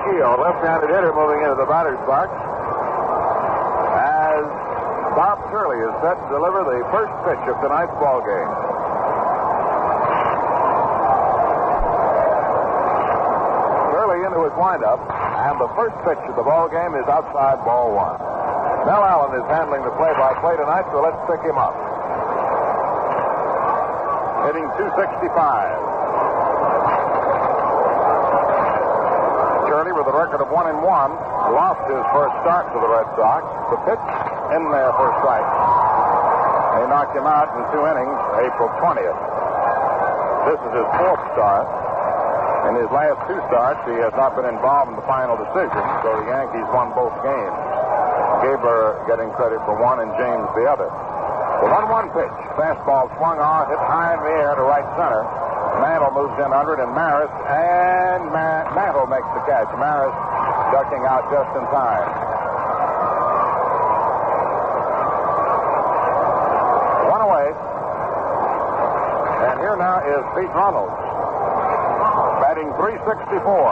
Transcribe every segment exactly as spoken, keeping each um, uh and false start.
Keogh, left-handed hitter, moving into the batter's box as Bob Turley is set to deliver the first pitch of tonight's ball game. Turley into his windup, and the first pitch of the ball game is outside ball one. Mel Allen is handling the play-by-play tonight, so let's pick him up. Hitting two sixty-five. Turley with a record of one and one lost his first start to the Red Sox. The pitch in there for a strike. They knocked him out in two innings April twentieth. This is his fourth start. In his last two starts, he has not been involved in the final decision, so the Yankees won both games. Gabler getting credit for one and James the other. The one one pitch. Fastball swung on, hit high in the air to right center. Mantle moves in under it, and Maris, and Ma- Mantle makes the catch. Maris ducking out just in time. One away. And here now is Pete Runnels, batting three sixty-four.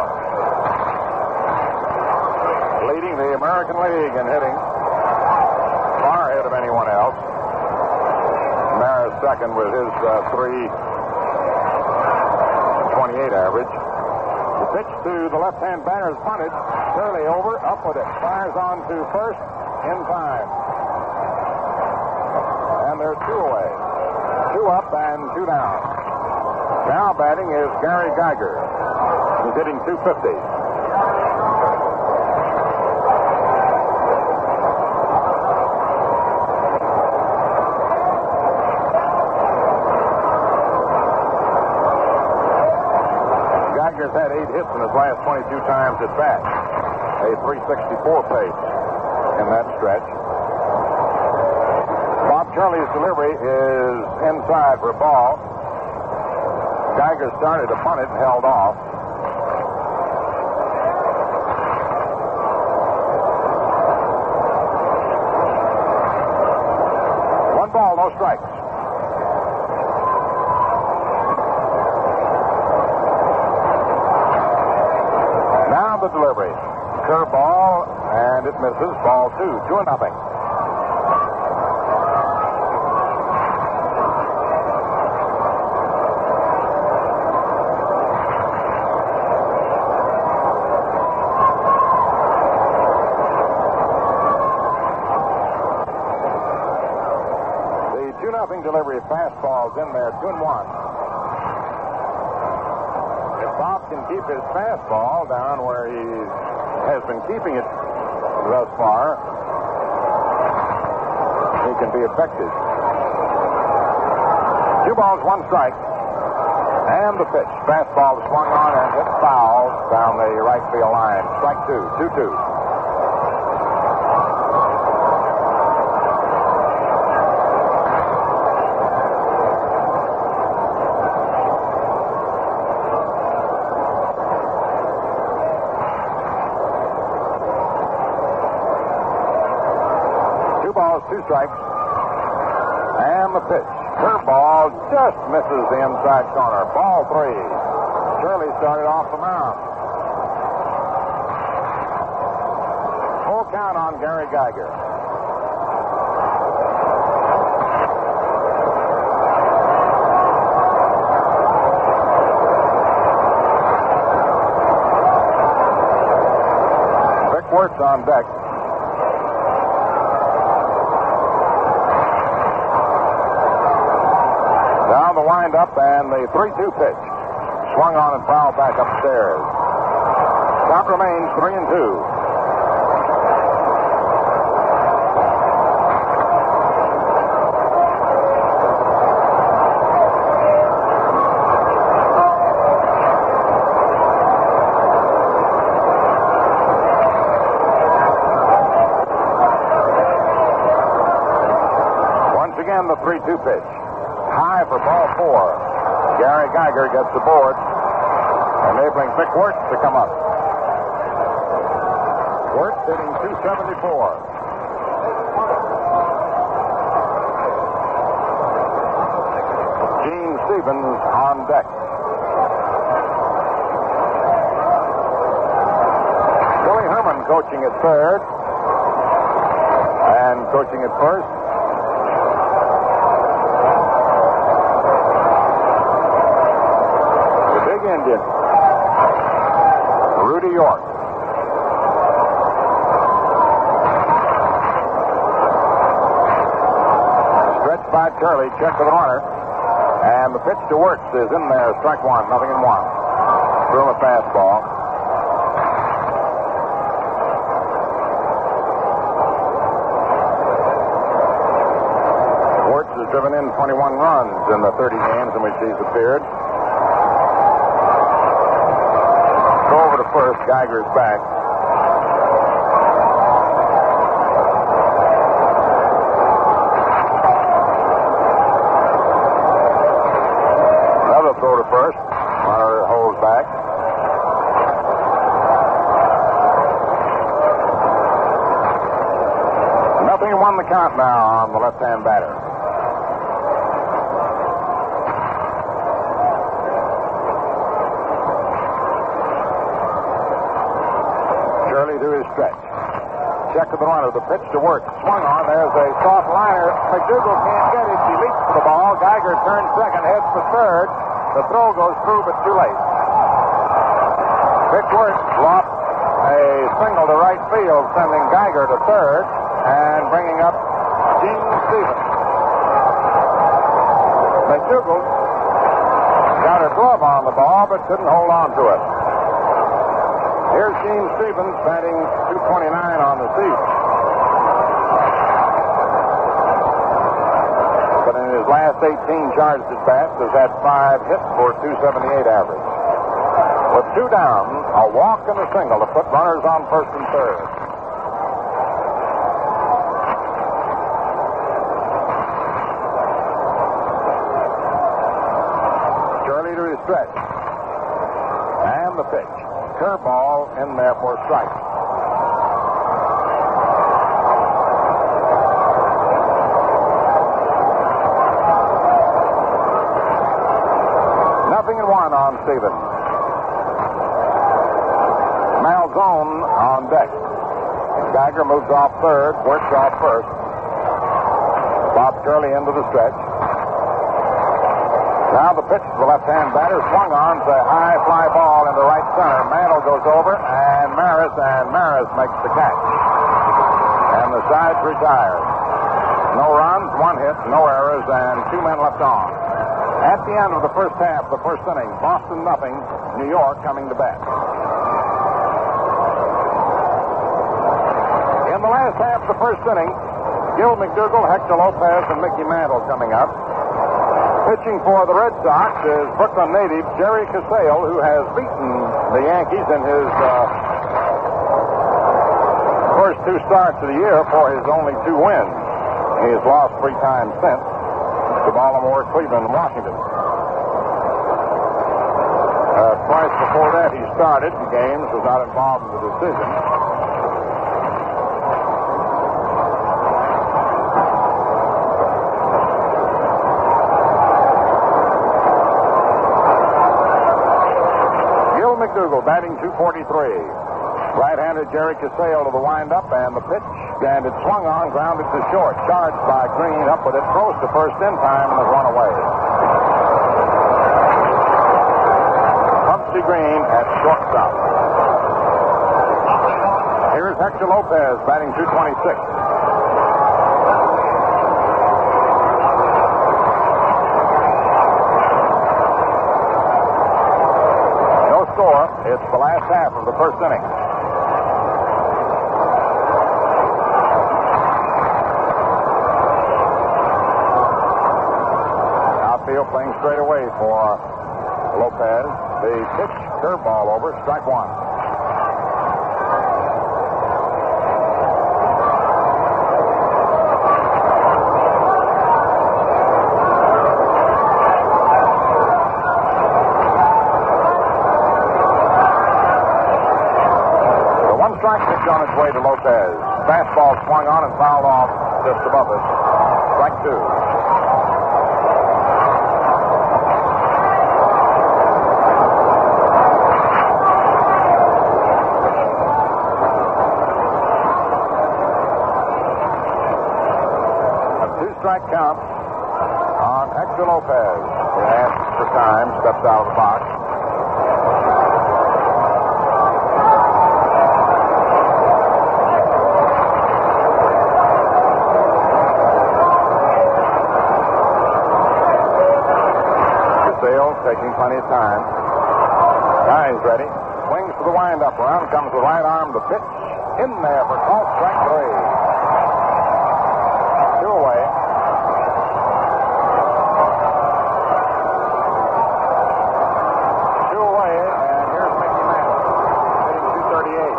Leading the American League in hitting. Far ahead of anyone else. Maris second with his uh, three twenty-eight average. The pitch to the left-hand batter is punted. Turley over, up with it. Fires on to first in time. And there's two away. Two up and two down. Now batting is Gary Geiger. He's hitting two fifty. Geiger's had eight hits in his last twenty-two times at bat. A three sixty-four pace in that stretch. Bob Turley's delivery is inside for a ball. Geiger started to punt it and held off. One ball, no strikes. Now the delivery. Curveball, and it misses. Ball two. Two and nothing. Delivery of fastballs in there, two and one. If Bob can keep his fastball down where he has been keeping it thus far, he can be effective. Two balls, one strike. And the pitch. Fastball swung on and hit foul down the right field line. Strike two, two two. Two strikes. And the pitch. Curveball just misses the inside corner. Ball three. Turley started off the mound. Full count on Gary Geiger. Vic Wertz on deck. Down the wind-up and the three two pitch. Swung on and fouled back upstairs. Count remains three and two. Once again, the three two pitch. High for ball four. Gary Geiger gets the board, enabling Vic Wertz to come up. Wertz hitting two seventy-four. Gene Stevens on deck. Vaughn coaching at third and coaching at first. The big Indian, Rudy York. Stretched by Curley, check with the runner. And the pitch to Wirtz is in there. Strike one, nothing in one. Threw him a fastball. Wirtz has driven in twenty-one runs in the thirty games in which he's appeared. Go over to first. Geiger's back. Throw to first. Runner holds back. Nothing won the count now on the left-hand batter. Curley to his stretch. Check with the runner. The pitch to Wirtz. Swung on. There's a soft liner. McDougal can't get it. He leaps for the ball. Geiger turns second, heads for third. The throw goes through, but too late. Vic Wirtz lost a single to right field, sending Geiger to third and bringing up Gene Stevens. McDougal got a glove on the ball, but couldn't hold on to it. Here's Gene Stevens batting two twenty-nine on the season. But in his last eighteen charged at bats, has had five hits for two seventy-eight average. With two down, a walk and a single to put runners on first and third. Curley to his stretch. And the pitch. Curveball in there for a strike. Nothing in one on Stevens. Malzone on deck. Geiger moves off third, Wirtz off first. Bob Curley into the stretch. Now the pitch to the left-hand batter, swung on to a high fly ball into right center. Mantle goes over, and Maris, and Maris makes the catch. And the sides retire. No runs, one hit, no errors, and two men left on. At the end of the first half, the first inning, Boston nothing, New York coming to bat. In the last half of the first inning, Gil McDougal, Hector Lopez, and Mickey Mantle coming up. Pitching for the Red Sox is Brooklyn native Jerry Casale, who has beaten the Yankees in his uh, first two starts of the year for his only two wins. He has lost three times since to Baltimore, Cleveland, and Washington. Uh, twice before that he started in games, was not involved in the decision. McDougal batting two forty-three. Right-handed Jerry Casale to the windup, and the pitch, and it swung on, grounded to short. Charged by Green, up with it, throws to first in time, and has run away. Pumpsy Green at shortstop. Here's Hector Lopez batting two twenty-six. Score. It's the last half of the first inning. Outfield playing straight away for Lopez. The pitch, curveball over, strike one. Pitch on its way to Lopez. Fastball swung on and fouled off just above it. Strike two. two-strike count on Hector Lopez. He asks for time, steps out of the box. Casale taking plenty of time. Now he's ready. Swings for the windup. Around comes the right arm. The pitch in there for called strike three. Two away. Two away, and here's Mickey Mantle hitting two thirty-eight.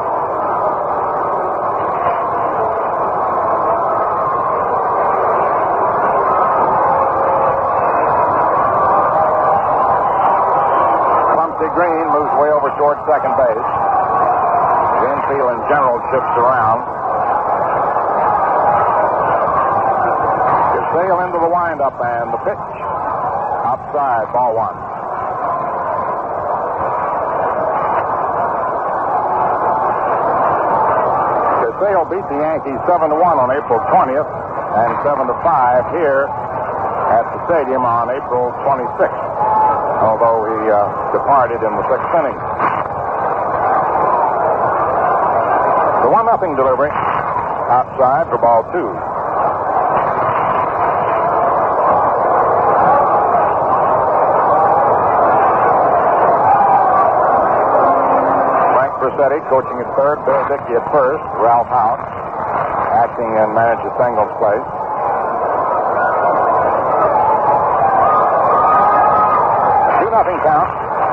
Clumsy Green moves way over toward second base. The infield in general shifts around. Sail into the windup, and the pitch outside, ball one. Casale beat the Yankees seven to one on April twentieth and seven to five here at the stadium on April twenty-sixth, although he uh, departed in the sixth inning. The one nothing delivery outside for ball two. Bracetti coaching at third, Bill Dickey at first, Ralph House acting in manager Sengel's place. Two nothing count.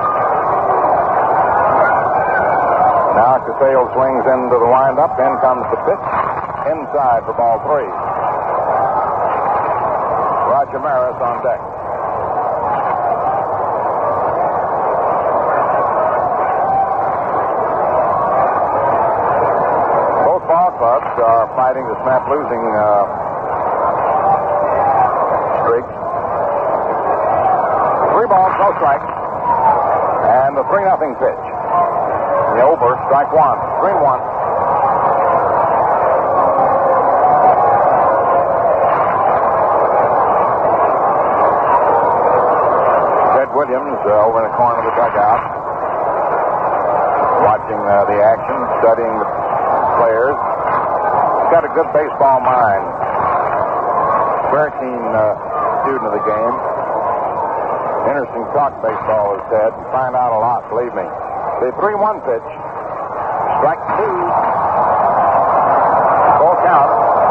Now Casale swings into the windup. In comes the pitch. Inside for ball three. Roger Maris on deck. Clubs are fighting to snap losing uh, streaks. Three balls, no strikes. And the three nothing pitch. The over, strike one. three one. Ted Williams uh, over in the corner of the dugout, watching uh, the action, studying the players. Got a good baseball mind. Very keen uh, student of the game. Interesting talk baseball is said. You find out a lot, believe me. The three one pitch. Strike two. Full count.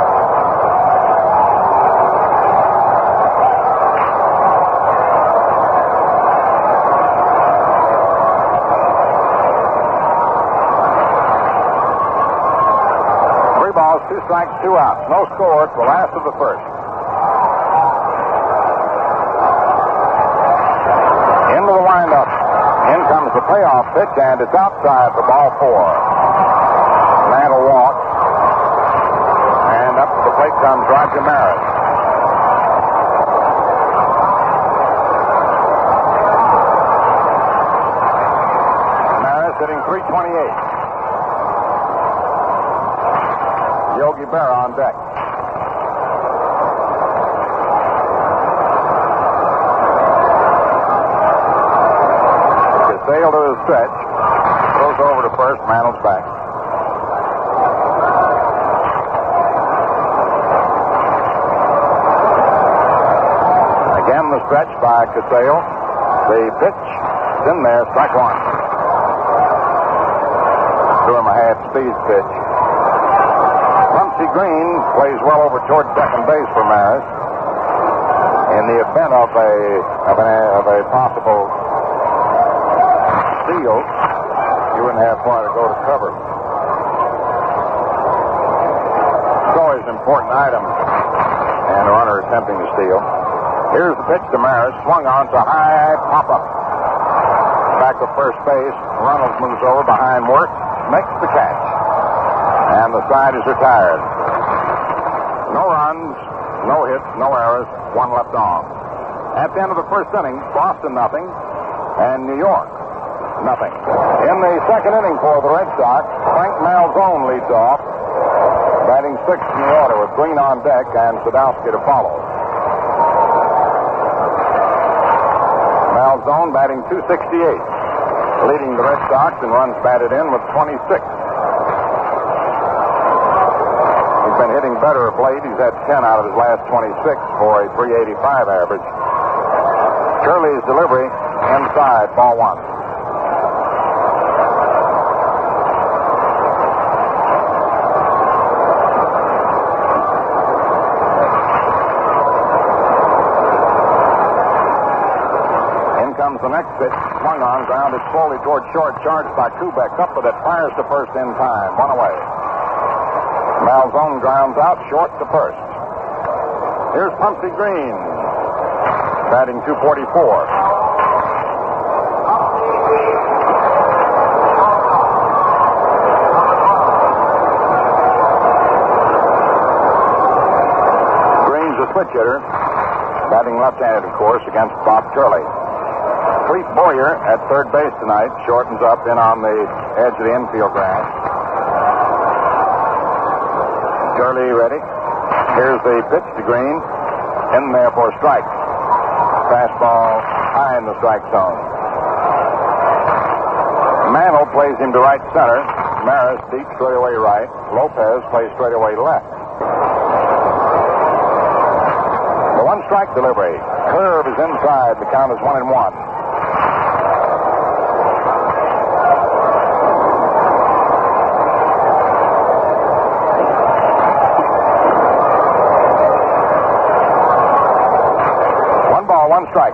Two strikes, two outs. No score at the last of the first. Into the windup. In comes the payoff pitch, and it's outside for ball four. Mantle walks. And up to the plate comes Roger Maris. Maris hitting three twenty-eight. Yogi Berra on deck. Casale to the stretch. Goes over to first. Mantle's back. Again the stretch by Casale. The pitch is in there. Strike one. Threw him a half-speed pitch. Clumsy Green plays well over toward second base for Maris. In the event of a of, an, of a possible steal, you wouldn't have far to go to cover. It's always an important item, and a runner attempting to steal. Here's the pitch to Maris. Swung on to high pop-up. Back to first base. Runnels moves over behind Work. Makes the catch. And the side is retired. No runs, no hits, no errors, one left on. At the end of the first inning, Boston nothing, and New York nothing. In the second inning for the Red Sox, Frank Malzone leads off, batting sixth in the order with Green on deck and Sadowski to follow. Malzone batting two sixty-eight, leading the Red Sox in runs batted in with twenty-six. He's been hitting better of late. He's had ten out of his last twenty-six for a three eighty-five average. Curley's delivery inside, ball one. In comes the next pitch. Swung on, grounded slowly toward short, charged by Kubek. Up with it, fires to first in time. One away. Malzone grounds out, short to first. Here's Pumpsy Green, batting two forty-four. Green's a switch hitter, batting left-handed, of course, against Bob Curley. Clete Boyer at third base tonight, shortens up in on the edge of the infield grass. Curley ready. Here's the pitch to Green. In there for a strike. Fastball high in the strike zone. Mantle plays him to right center. Maris deep straightaway right. Lopez plays straightaway left. The one strike delivery. Curve is inside. The count is one and one. One strike.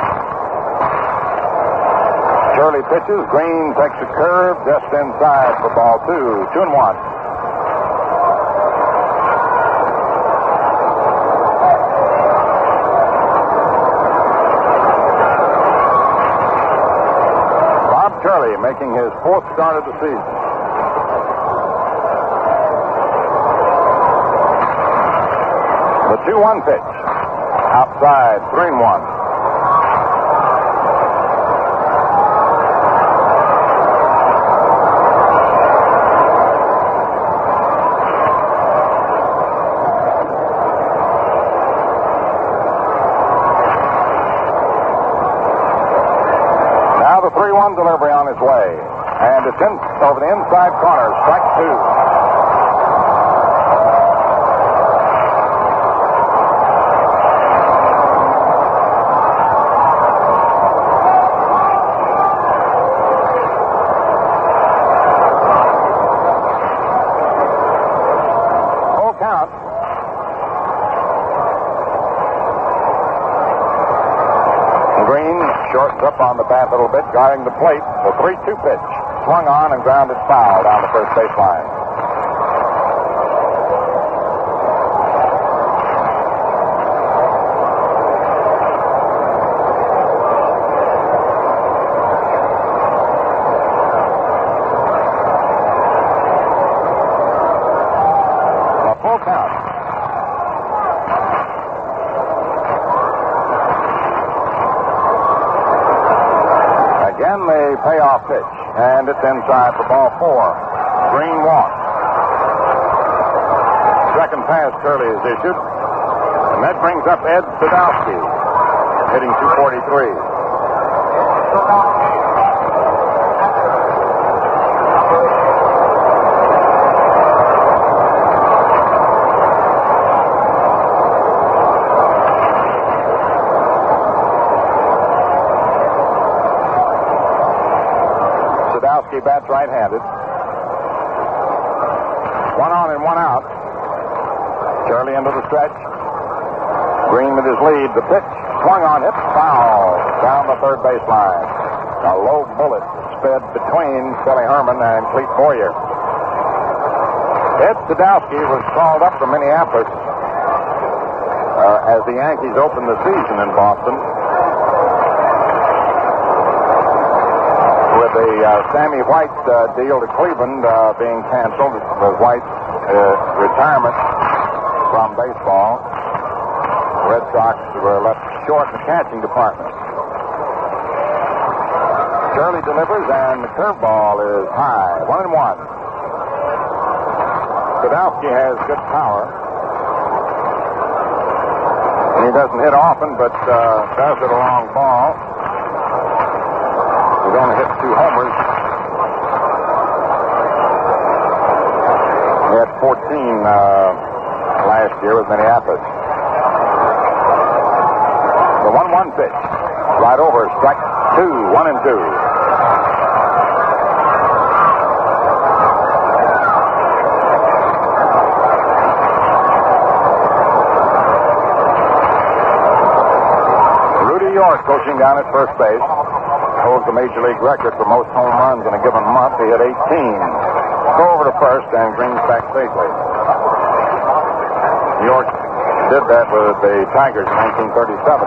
Curley pitches. Green takes a curve just inside for ball two. Two and one. Bob Curley making his fourth start of the season. The two one pitch. Outside, three and one. Now the three one delivery on its way. And it's in, over the inside corner, strike two. Shortens up on the bat a little bit, guarding the plate. The three two pitch. Swung on and grounded foul down the first baseline. A full count. Again, the payoff pitch, and it's inside for ball four. Green walk. Second pass Curley is issued, and that brings up Ed Sadowski, hitting two forty-three. Sadowski bats right-handed. One on and one out. Curley into the stretch. Green with his lead. The pitch swung on, hit foul down the third baseline. A low bullet sped between Billy Herman and Clete Boyer. Ed Sadowski was called up from Minneapolis uh, as the Yankees opened the season in Boston. With the uh, Sammy White uh, deal to Cleveland uh, being canceled, the White uh, retirement from baseball, the Red Sox were left short in the catching department. Curley delivers, and the curveball is high. One and one. Sadowski has good power. And he doesn't hit often, but uh, does hit a long ball. He's only hit two homers. He had fourteen uh, last year with Minneapolis. The one one pitch. Right over, strike two, one and two. Rudy York coaching down at first base. Holds the major league record for most home runs in a given month. He had eighteen. Go over to first and Green's back safely. York did that with the Tigers in nineteen thirty-seven.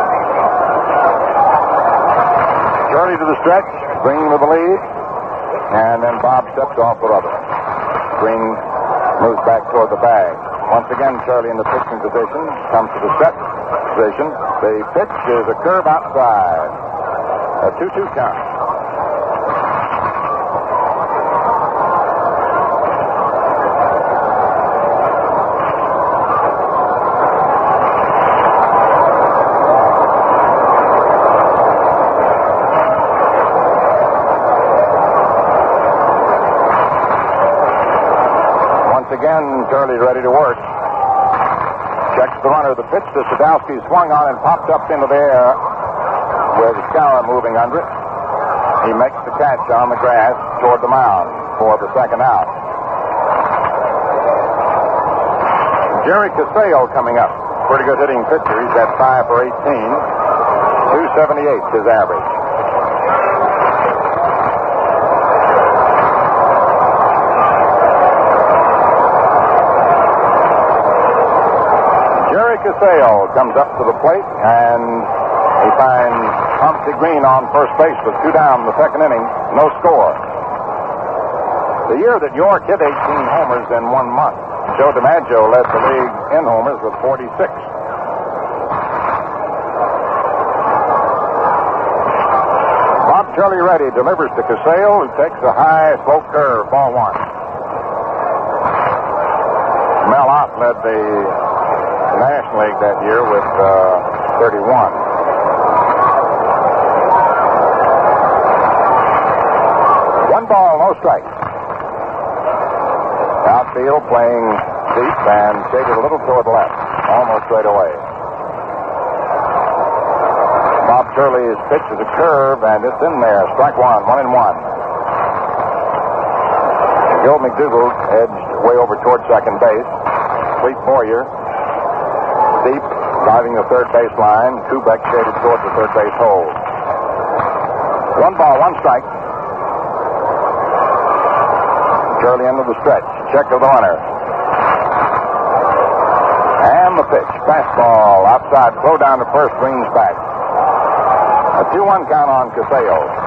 Shirley to the stretch, Green with the lead, and then Bob steps off the rubber. Green moves back toward the bag. Once again, Shirley in the pitching position, comes to the stretch position. The pitch is a curve outside. A two two count. Again, Shirley ready to work. Checks the runner. The pitch to Sadowski swung on and popped up into the air with Skowron moving under it. He makes the catch on the grass toward the mound for the second out. Jerry Casale coming up. Pretty good hitting pitcher. He's at five for eighteen. two seventy-eight his average. Casale comes up to the plate, and he finds Humphrey Green on first base with two down in the second inning. No score. The year that York hit eighteen homers in one month, Joe DiMaggio led the league in homers with forty-six. Bob Shirley ready, delivers to Casale, who takes a high slope curve, ball one. Mel Ott led the National League that year with uh, thirty-one. One ball, no strikes. Outfield playing deep and shaded a little toward the left, almost straight away. Bob Shirley's pitch is a curve, and it's in there. Strike one, one and one. Gil McDougall edged way over toward second base. Fleet Boyer deep, driving the third base line. Kubek shaded towards the third base hole. One ball, one strike. Shirley into the stretch. Check of the runner. And the pitch. Fastball outside. Throw down to first. Green's back. A two one count on Casale.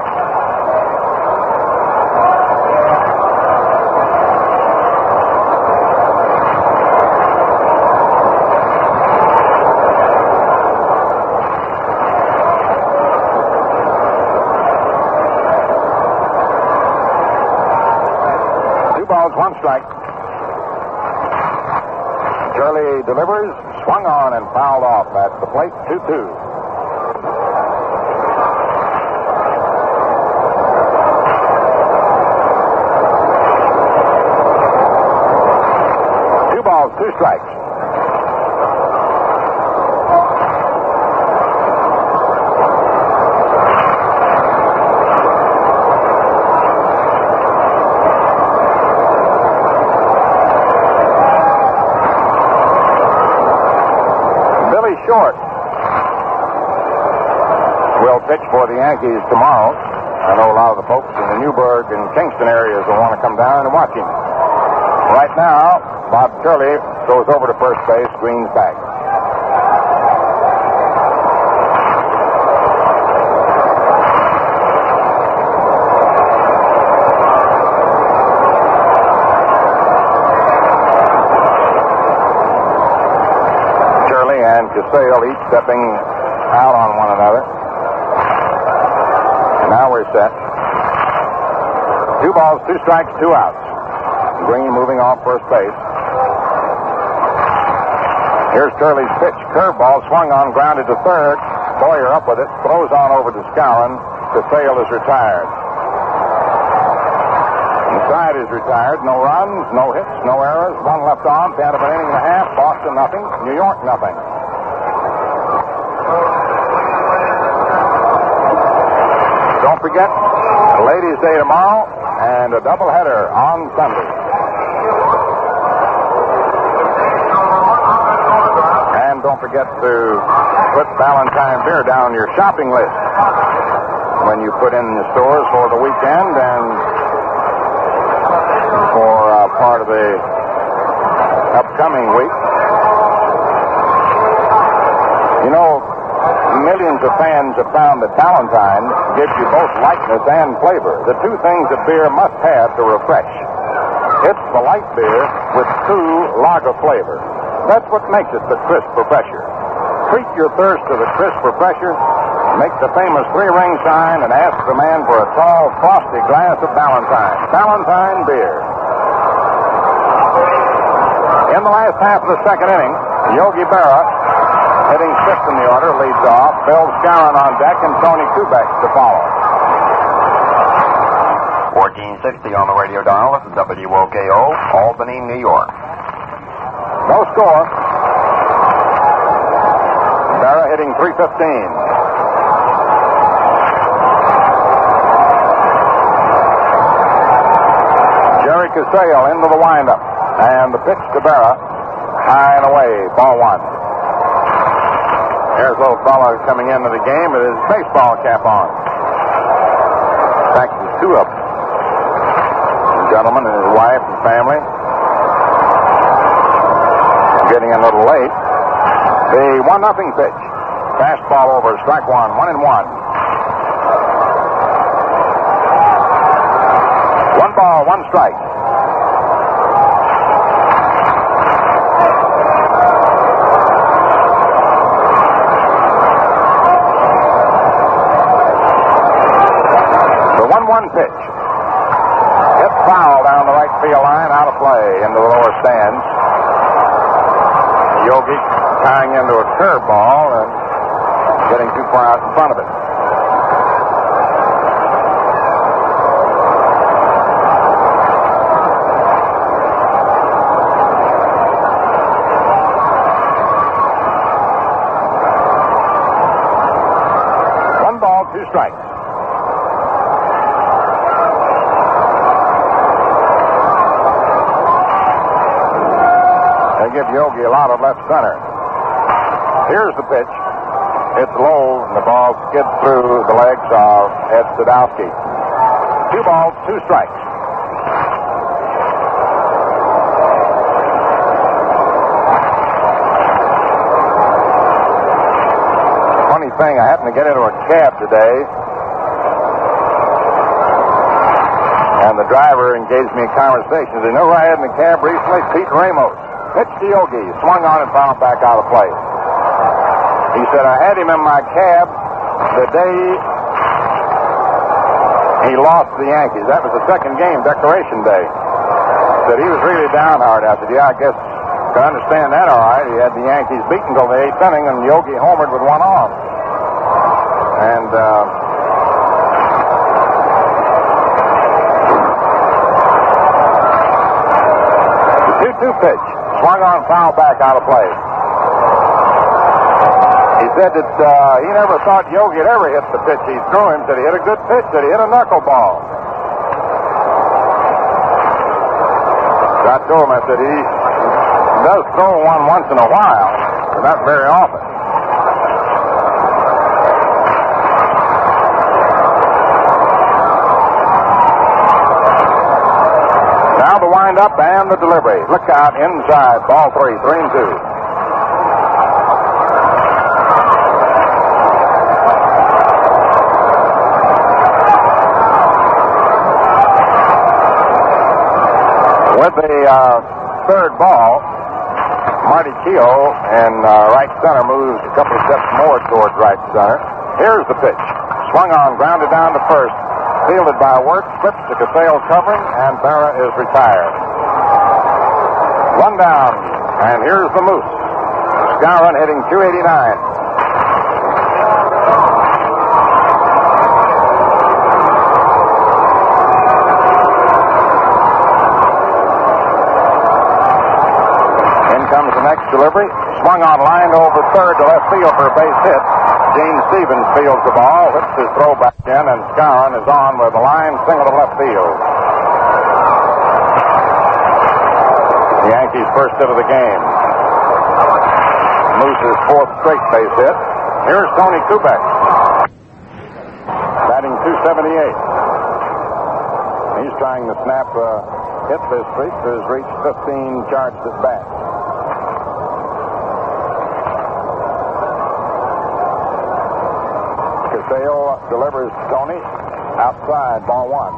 One strike. Shirley delivers, swung on and fouled off at the plate. two two. Two balls, two strikes. Short will pitch for the Yankees tomorrow. I know a lot of the folks in the Newburgh and Kingston areas will want to come down and watch him. Right now, Bob Shirley goes over to first base. Green's back. Casale each stepping out on one another. Now we're set. Two balls, two strikes, two outs. Green moving off first base. Here's Shirley's pitch. Curveball swung on, grounded to third. Boyer up with it. Throws on over to Skowron. Casale is retired. Side is retired. No runs, no hits, no errors. One left on. Down of an inning and a half. Boston nothing. New York nothing. Don't forget, Ladies' Day tomorrow and a doubleheader on Sunday. And don't forget to put Valentine beer down your shopping list when you put in the stores for the weekend and for uh, part of the upcoming week. You know, millions of fans have found that Valentine gives you both lightness and flavor, the two things that beer must have to refresh. It's the light beer with true lager flavor. That's what makes it the crisp refresher. Treat your thirst to the crisp refresher. Make the famous three-ring sign and ask the man for a tall, frosty glass of Valentine. Valentine beer. In the last half of the second inning, Yogi Berra, hitting fifth in the order, leads off. Bill Skowron on deck and Tony Kubek to follow. fourteen sixty on the radio dial. This is W O K O, Albany, New York. No score. Berra hitting three fifteen. Jerry Casale into the windup. And the pitch to Berra, high and away, ball one. There's a little fellow coming into the game with his baseball cap on. In fact, there's two of them. A gentleman and his wife and family. Getting a little late. The one nothing pitch. Fastball over, strike one, one and one. One ball, one strike. One pitch. Hit foul down the right field line, out of play into the lower stands. Yogi tying into a curveball and getting too far out in front of it. One ball, two strikes. Give Yogi a lot of left center. Here's the pitch. It's low, and the ball skids through the legs of Ed Sadowski. Two balls, two strikes. Funny thing, I happened to get into a cab today, and the driver engaged me in conversation. They know who I had in the cab recently? Pete Ramos. Pitch to Yogi, swung on and fouled back out of play. He said, I had him in my cab the day he lost to the Yankees. That was the second game, Decoration Day. Said he was really downhearted. I said, yeah, I guess I can understand that all right. He had the Yankees beaten until the eighth inning, and Yogi homered with one off. And, uh... the two two pitch. Swung on, foul back out of play. He said that uh, he never thought Yogi had ever hit the pitch he threw him. Said he hit a good pitch. Said he hit a knuckleball. So I told him, I said, he does throw one once in a while, but not very often. Now the windup and the delivery. Look out inside. Ball three, three and two. With the uh, third ball, Marty Keogh in uh, right center moves a couple of steps more towards right center. Here's the pitch. Swung on, grounded down to first. Fielded by Work, slips to Casale covering, and Berra is retired. One down, and here's the Moose. Skowron hitting two eighty-nine. the next delivery. Swung on line over third to left field for a base hit. Gene Stevens fields the ball, whips his throw back in, and Skowron is on with a line single to left field. The Yankees' first hit of the game. Moose's fourth straight base hit. Here's Tony Kubek. Batting two seventy-eight. He's trying to snap a hit this streak that has reached fifteen charged at bat. Casale delivers to Tony outside, ball one.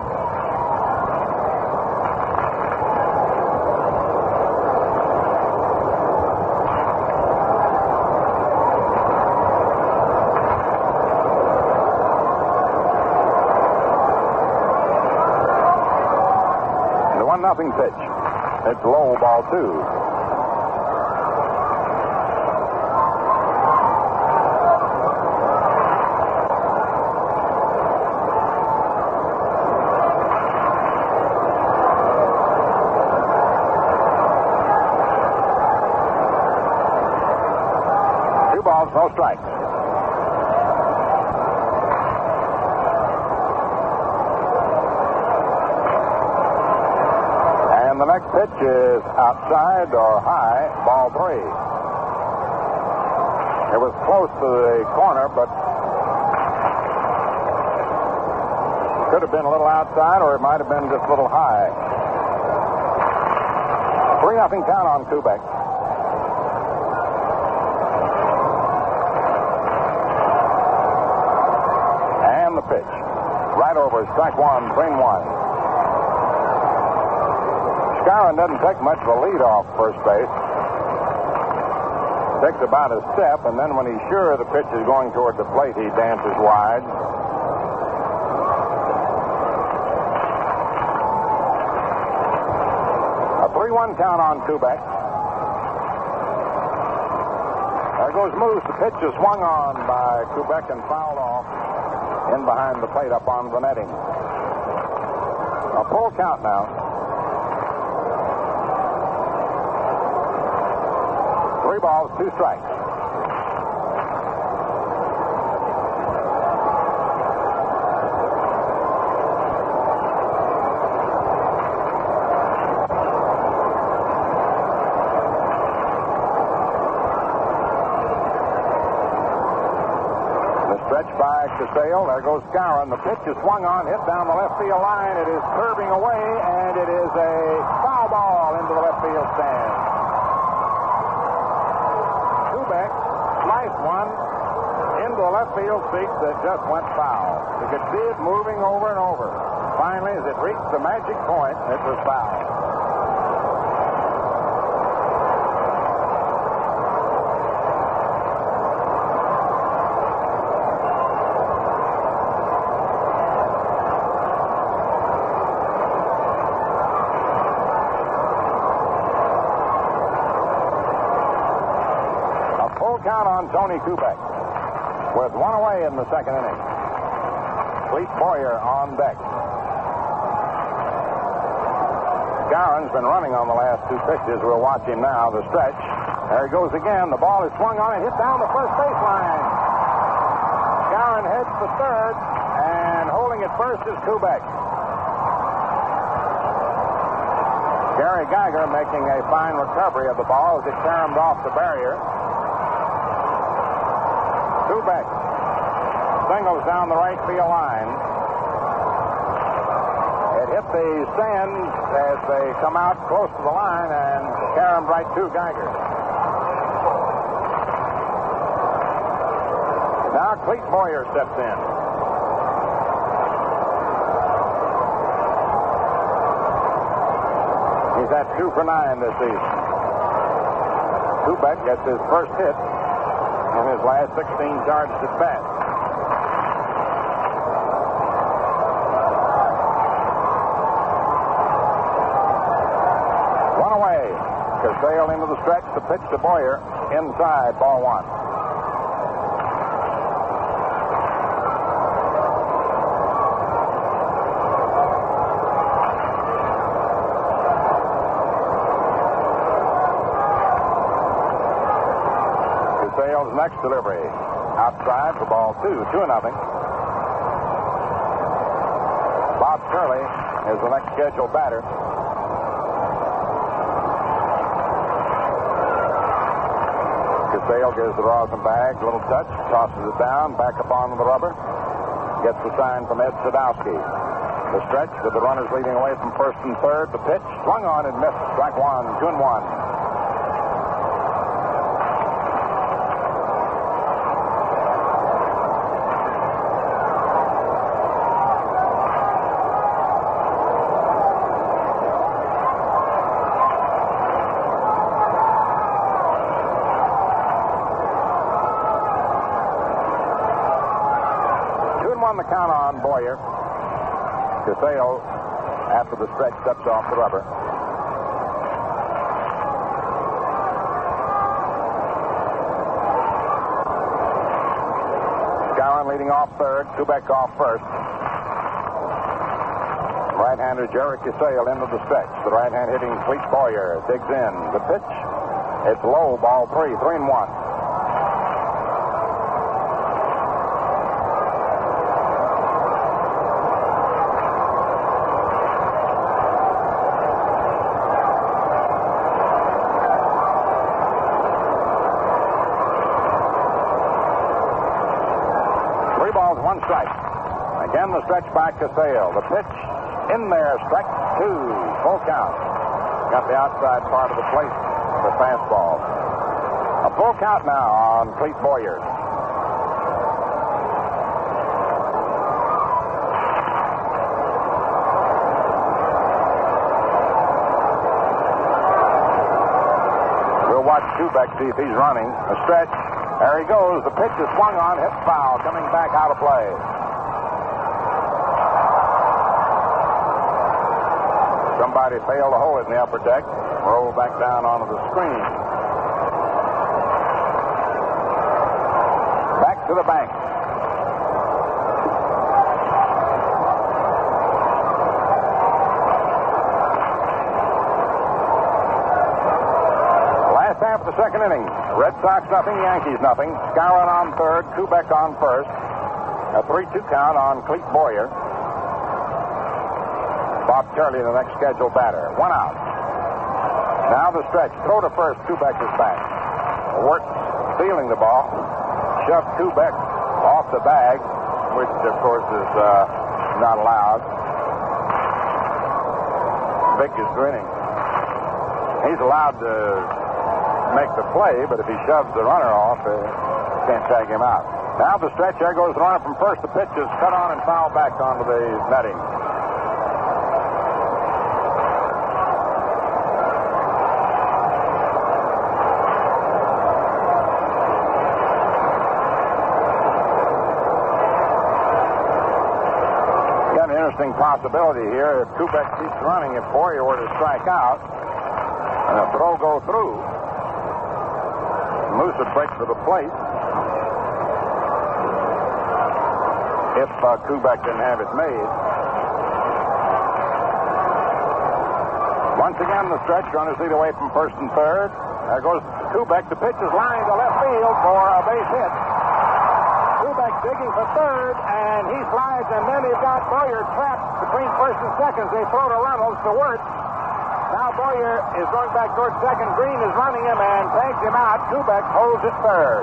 The one nothing pitch. It's low, ball two. No strikes. And the next pitch is outside or high, ball three. It was close to the corner, but could have been a little outside, or it might have been just a little high. three nothing count on Kubek. Pitch. Right over, strike one, bring one. Skowron doesn't take much of a lead off first base. Takes about a step, and then when he's sure the pitch is going toward the plate, he dances wide. A three one count on Kubek. There goes Moose. The pitch is swung on by Kubek and fouled off. In behind the plate up on the netting. A full count now. Three balls, two strikes. Stretch by Casale. There goes Skowron. The pitch is swung on, hit down the left field line. It is curving away, and it is a foul ball into the left field stand. Kubek sliced one into the left field seat that just went foul. You could see it moving over and over. Finally, as it reached the magic point, it was foul. Count on Tony Kubek with one away in the second inning. Clete Boyer on deck. Skowron's been running on the last two pitches. We're watching now the stretch. There he goes again. The ball is swung on and hit down the first baseline. Skowron heads to third, and holding at first is Kubek. Gary Geiger making a fine recovery of the ball as it caromed off the barrier. Kubek singles down the right field line. It hit the stands as they come out close to the line and caromed right to Geiger. Now Clete Boyer steps in. He's at two for nine this season. Kubek gets his first hit in his last sixteen charged at bat. One away. Casale into the stretch. The pitch to Boyer. Inside, ball one. next delivery. Outside for ball two, two nothing. Bob Turley is the next scheduled batter. Casale gives the Rosenbag a little touch, tosses it down, back up onto the rubber. Gets the sign from Ed Sadowski. The stretch with the runners leading away from first and third. The pitch swung on and missed. Strike one, two and one. The count on Boyer. Casale, after the stretch, steps off the rubber. Skowron leading off third. Kubek off first. Right-hander Jerry Casale into the stretch. The right hand hitting Clete Boyer digs in. The pitch. It's low. Ball three. Three and one. One strike. Again, the stretch back to Sale. The pitch in there. Strike two. Full count. Got the outside part of the plate. The fastball. A full count now on Clete Boyer. We'll watch Kubek see if he's running. A stretch. There he goes. The pitch is swung on, hit foul, coming back out of play. Somebody failed to hold it in the upper deck. Rolled back down onto the screen. Back to the bank. Half the second inning. Red Sox nothing, Yankees nothing. Skowron on third, Kubek on first. A three two count on Clete Boyer. Bob Turley, the next scheduled batter. One out. Now the stretch. Throw to first. Kubek is back. Wirt stealing the ball. Shoved Kubek off the bag, which, of course, is uh, not allowed. Vic is grinning. He's allowed to make the play, but if he shoves the runner off, uh, can't tag him out. Now the stretch, there goes the runner from first. The pitch is cut on and fouled back onto the netting. Got an interesting possibility here. If Kubek keeps running, if Boyer were to strike out and a throw go through, Moose would break for the plate if uh, Kubek didn't have it made. Once again, the stretch runners lead away from first and third. There goes Kubek. The pitch is lined to left field for a base hit. Kubek digging for third, and he slides, and then they've got Boyer trapped between first and second. They throw to Reynolds to Wirt. Now Boyer is going back towards second. Green is running him and tags him out. Kubek holds it third.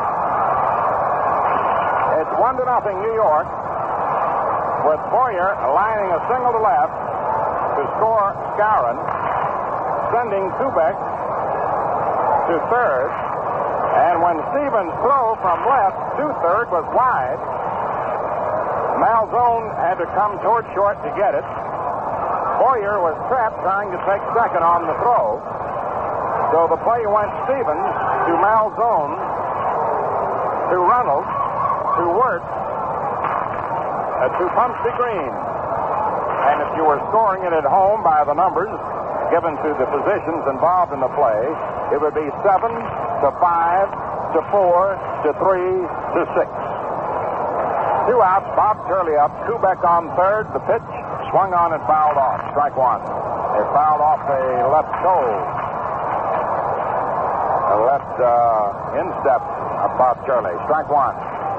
It's one to nothing New York, with Boyer lining a single to left to score Skowron, sending Kubek to third. And when Stevens' throw from left to third was wide, Malzone had to come toward short to get it. Boyer was trapped trying to take second on the throw. So the play went Stevens to Malzone, to Reynolds, to Wirt, uh, to Pumpsy Green. And if you were scoring it at home by the numbers given to the positions involved in the play, it would be seven to five to four to three to six. Two outs, Bob Turley up, Kubek on third. The pitch swung on and fouled off. Strike one. They fouled off a left toe. A left uh, instep Bob Turley. Strike one.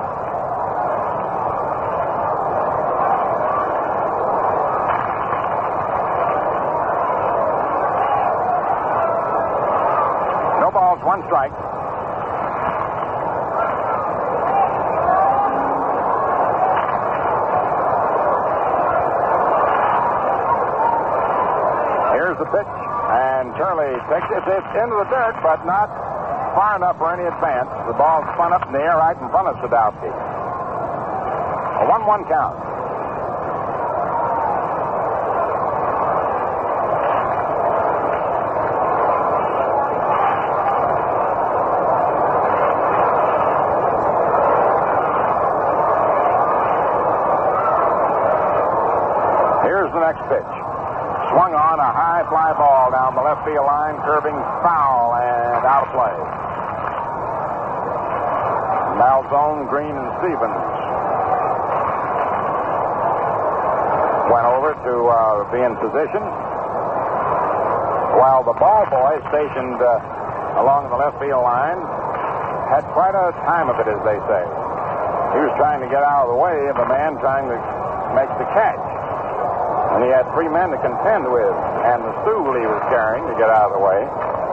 No balls, one strike. Here's the pitch, and Turley takes it. It's into the dirt, but not far enough for any advance. The ball spun up in the air right in front of Sadowski. A one one count. Here's the next pitch. Swung on a high fly ball down the left field line, curving foul and out of play. Malzone, Green, and Stevens went over to uh, be in position, while the ball boy stationed uh, along the left field line had quite a time of it, as they say. He was trying to get out of the way of a man trying to make the catch. And he had three men to contend with, and the stool he was carrying to get out of the way.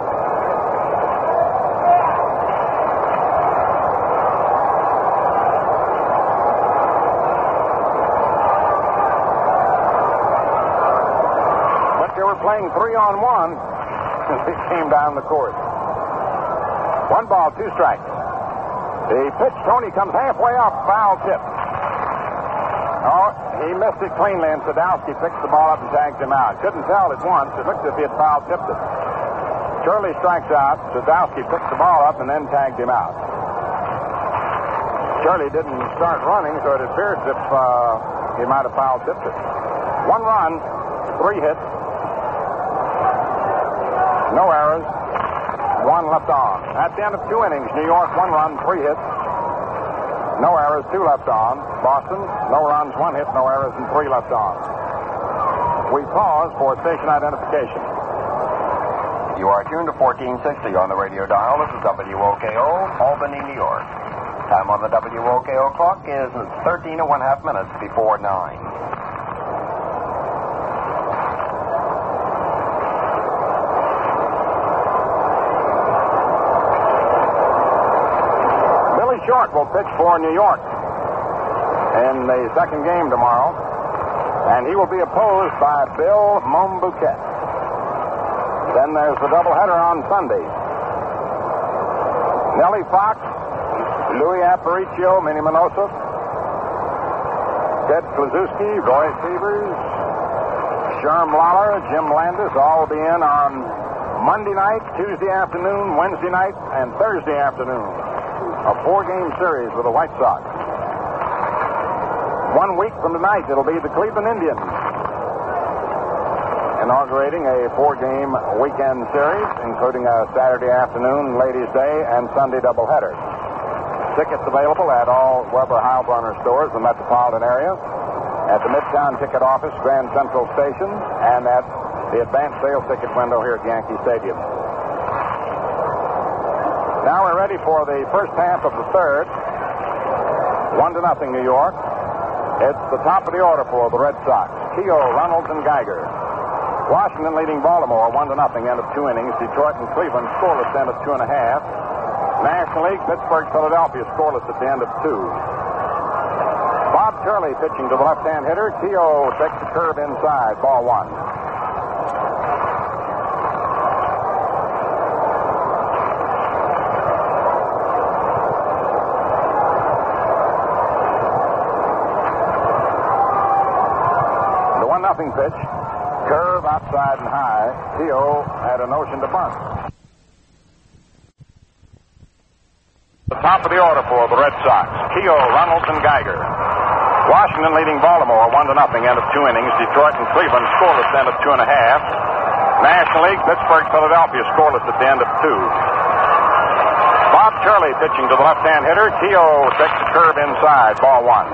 But they were playing three on one as he came down the court. One ball, two strikes. The pitch, Tony comes halfway up, foul tip. Oh, he missed it cleanly, and Sadowski picked the ball up and tagged him out. Couldn't tell at once. It looked as if he had foul tipped it. Turley strikes out. Sadowski picked the ball up and then tagged him out. Turley didn't start running, so it appears as if uh, he might have foul tipped it. One run, three hits, no errors, one left on. At the end of two innings, New York, one run, three hits. No errors, two left on. Boston, no runs, one hit, no errors, and three left on. We pause for station identification. You are tuned to fourteen sixty on the radio dial. This is W O K O, Albany, New York. Time on the W O K O clock is thirteen and one half minutes before nine. Short will pitch for New York in the second game tomorrow, and he will be opposed by Bill Mombouquet. Then there's the doubleheader on Sunday. Nellie Fox, Louis Aparicio, Minnie Minoso, Ted Kluszewski, Roy Severs, Sherm Lawler, Jim Landis, all will be in on Monday night, Tuesday afternoon, Wednesday night, and Thursday afternoon. A four-game series with the White Sox. One week from tonight, it'll be the Cleveland Indians inaugurating a four-game weekend series, including a Saturday afternoon, Ladies' Day, and Sunday doubleheader. Tickets available at all Weber Heilbronner stores in the metropolitan area, at the Midtown Ticket Office, Grand Central Station, and at the advanced sales ticket window here at Yankee Stadium. Now we're ready for the first half of the third. One to nothing, New York. It's the top of the order for the Red Sox. Keogh, Reynolds, and Geiger. Washington leading Baltimore one to nothing, end of two innings. Detroit and Cleveland scoreless, end of two and a half. National League, Pittsburgh, Philadelphia scoreless at the end of two. Bob Turley pitching to the left-hand hitter. Keogh takes the curve inside, ball one. Nothing pitch. Curve outside and high. Keogh had a notion to bunt. The top of the order for the Red Sox. Keogh, Reynolds, and Geiger. Washington leading Baltimore one to nothing, end of two innings. Detroit and Cleveland scoreless, end of two and a half. National League, Pittsburgh, Philadelphia scoreless at the end of two. Bob Turley pitching to the left-hand hitter. Keogh takes the curve inside, ball one.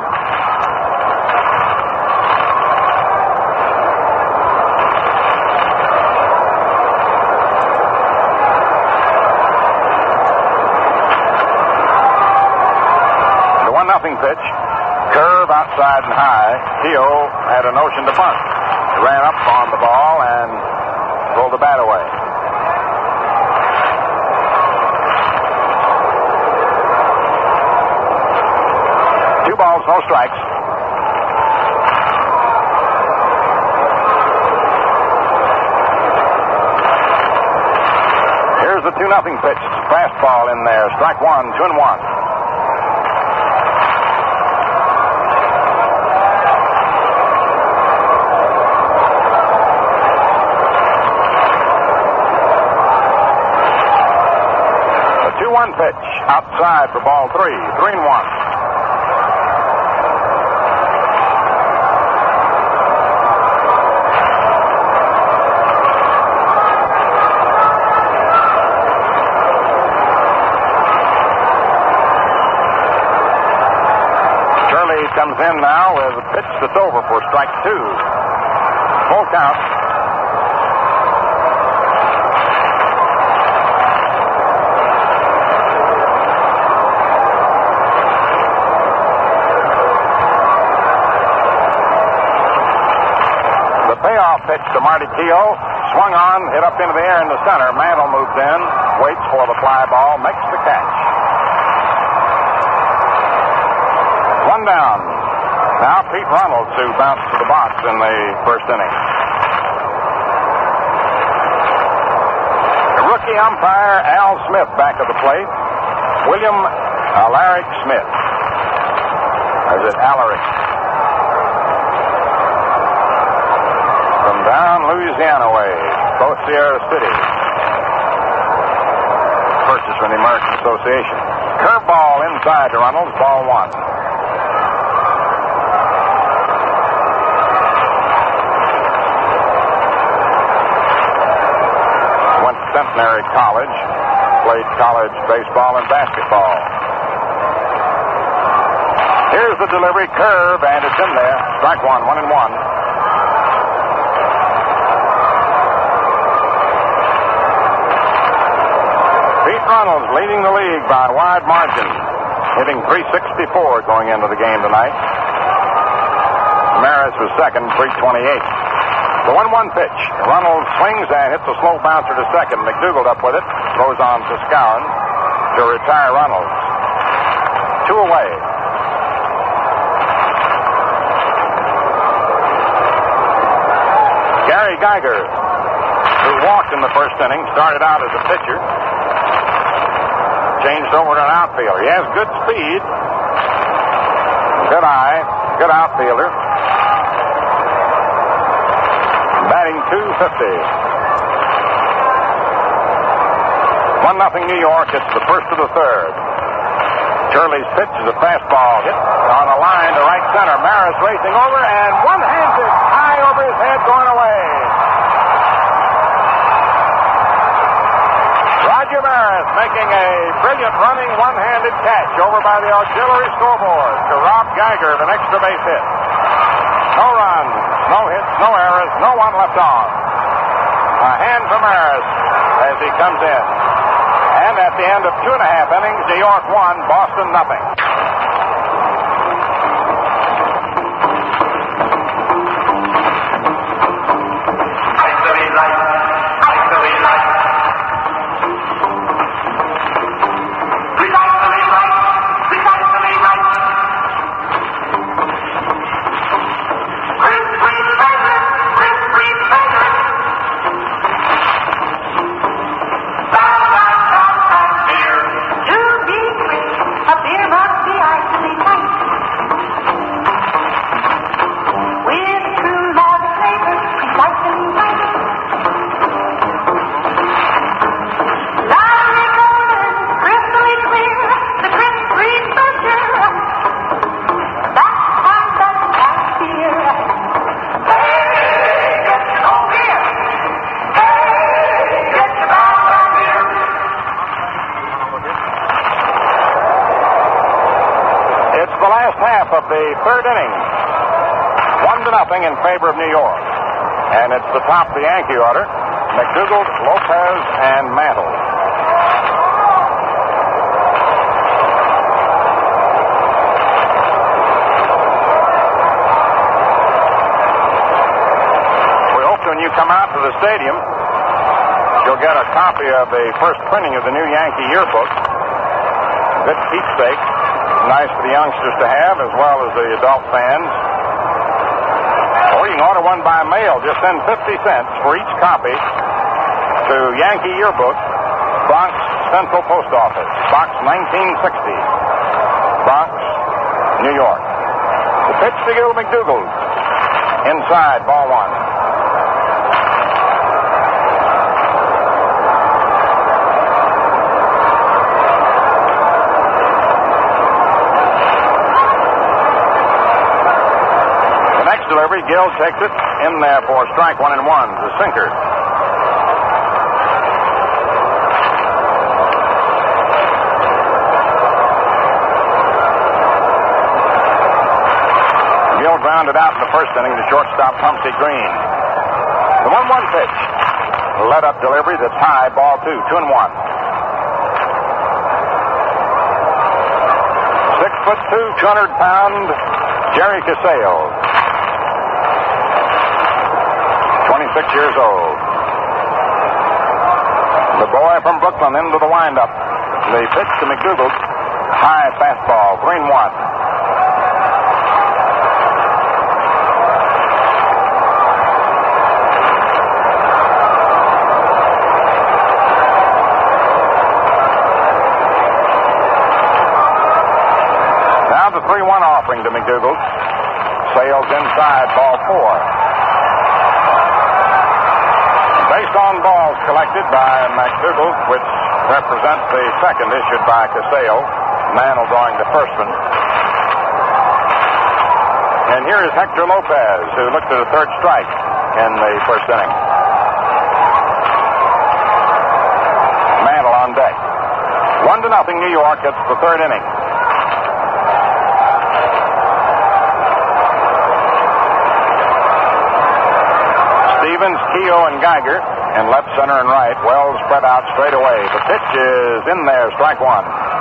nothing pitch. Curve outside and high. Keogh had a notion to bunt. He ran up on the ball and pulled the bat away. Two balls, no strikes. Here's the two nothing pitch. Fastball in there. Strike one, two and one. two one pitch outside for ball three. Three and one. Turley comes in now with a pitch that's over for strike two. Full count. Payoff pitch to Marty Keogh. Swung on, hit up into the air in the center. Mantle moves in, waits for the fly ball, makes the catch. One down. Now Pete Reynolds, who bounced to the box in the first inning. The rookie umpire Al Smith back at the plate. William Alaric Smith. Or is it Alaric? From down Louisiana way, both Sierra City. Purchased from the American Association. Curveball inside to Reynolds, ball one. Went to Centenary College, played college baseball and basketball. Here's the delivery, curve, and it's in there. Strike one, one and one. Reynolds leading the league by a wide margin, hitting three sixty-four going into the game tonight. Maris was second, three twenty-eight. The one one pitch. Reynolds swings and hits a slow bouncer to second. McDougald up with it. Throws on to Scowen to retire Reynolds. Two away. Gary Geiger, who walked in the first inning, started out as a pitcher. Changed over to an outfielder. He has good speed. Good eye. Good outfielder. Batting two fifty. One nothing New York. It's the first of the third. Turley's pitch is a fastball hit on a line to right center. Maris racing over and one-handed high over his head going away. Roger Maris making a brilliant running one-handed catch over by the auxiliary scoreboard to Rob Geiger, the extra base hit. No runs, no hits, no errors, no one left on. A hand for Maris as he comes in. And at the end of two and a half innings, New York won, Boston nothing. Of the third inning, one to nothing in favor of New York, and it's the top of the Yankee order: McDougald, Lopez, and Mantle. come out to the stadium, you'll get a copy of the first printing of the new Yankee yearbook. Good keepsake. Nice for the youngsters to have, as well as the adult fans. Or you can order one by mail. Just send fifty cents for each copy to Yankee Yearbook, Bronx Central Post Office, Box nineteen sixty, Bronx, New York. The pitch to Gil McDougald. Inside, ball one. Delivery, Gill takes it in there for strike one and one. The sinker. Gill grounded out in the first inning to shortstop Pumpsy Green. The one one pitch. Let up delivery that's high, ball two, two and one. Six foot two, two hundred pound Jerry Casale. twenty-six years old. The boy from Brooklyn into the windup. The pitch to McDougald. High fastball, three and one. Now the three one offering to McDougald. Sails inside, ball four. Based on balls collected by McDougald, which represents the second issued by Casale, Mantle going to first one. And here is Hector Lopez, who looked at a third strike in the first inning. Mantle on deck. One to nothing, New York. It's the third inning. Stevens, Keogh, and Geiger in left, center, and right. Wells spread out straight away. The pitch is in there, strike one.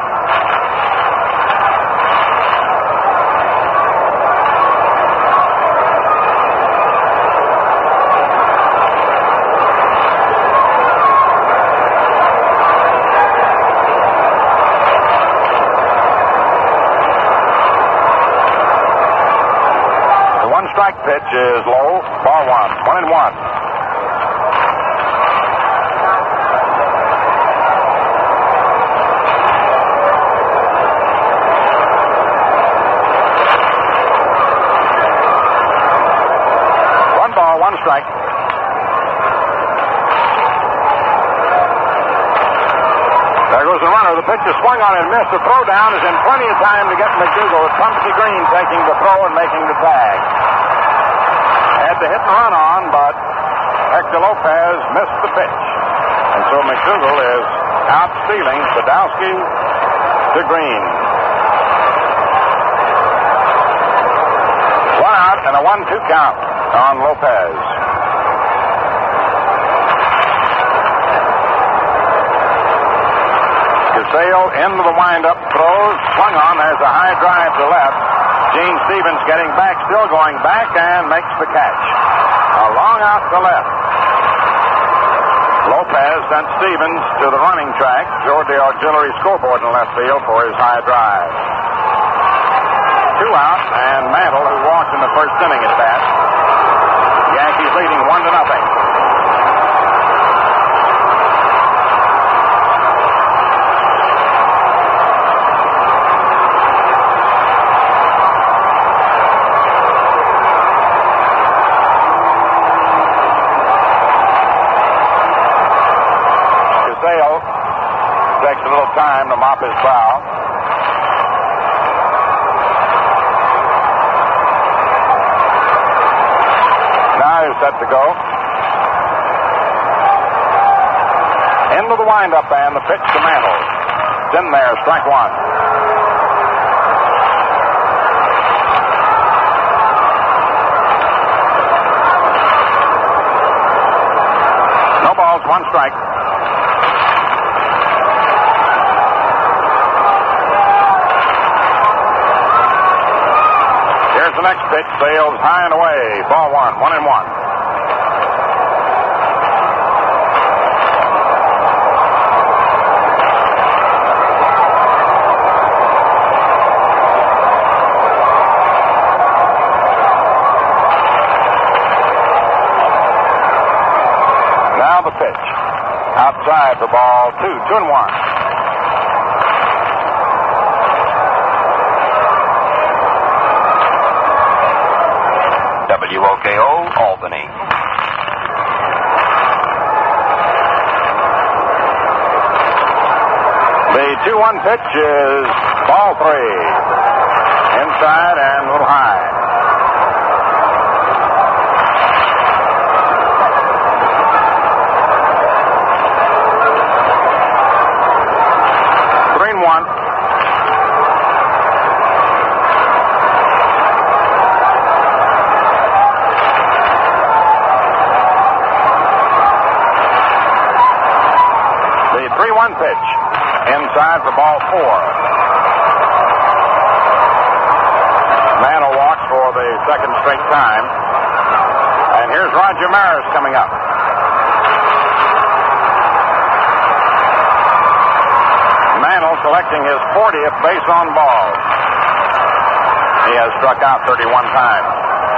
The one strike pitch is low, ball one, one and one. One strike. There goes the runner. The pitch is swung on and missed. The throw down is in plenty of time to get McDougald with Pumpsy Green taking the throw and making the tag. Had to hit and run on, but Hector Lopez missed the pitch. And so McDougald is out stealing Sadowski to Green. One out and a one two count on Lopez. Casale into the windup, throws, swung on. There's a high drive to left. Gene Stevens getting back, still going back, and makes the catch. A long out to left. Lopez sent Stevens to the running track toward the auxiliary scoreboard in left field for his high drive. Two out, and Mantle, who walked in the first inning at bat. Yankees leading one to nothing. Casale takes a little time to mop his brow. Set to go. Into the windup and the pitch to Mantle. It's in there, strike one. No balls, one strike. Here's the next pitch, sails high and away. Ball one, one and one. Outside for ball two. Two and one. W O K O, Albany. The two one pitch is ball three. Inside and a little high. Three and one. The three one pitch. Inside for ball four. Mantle walks for the second straight time. And here's Roger Maris coming up. Mantle collecting his fortieth base on balls. He has struck out thirty-one times.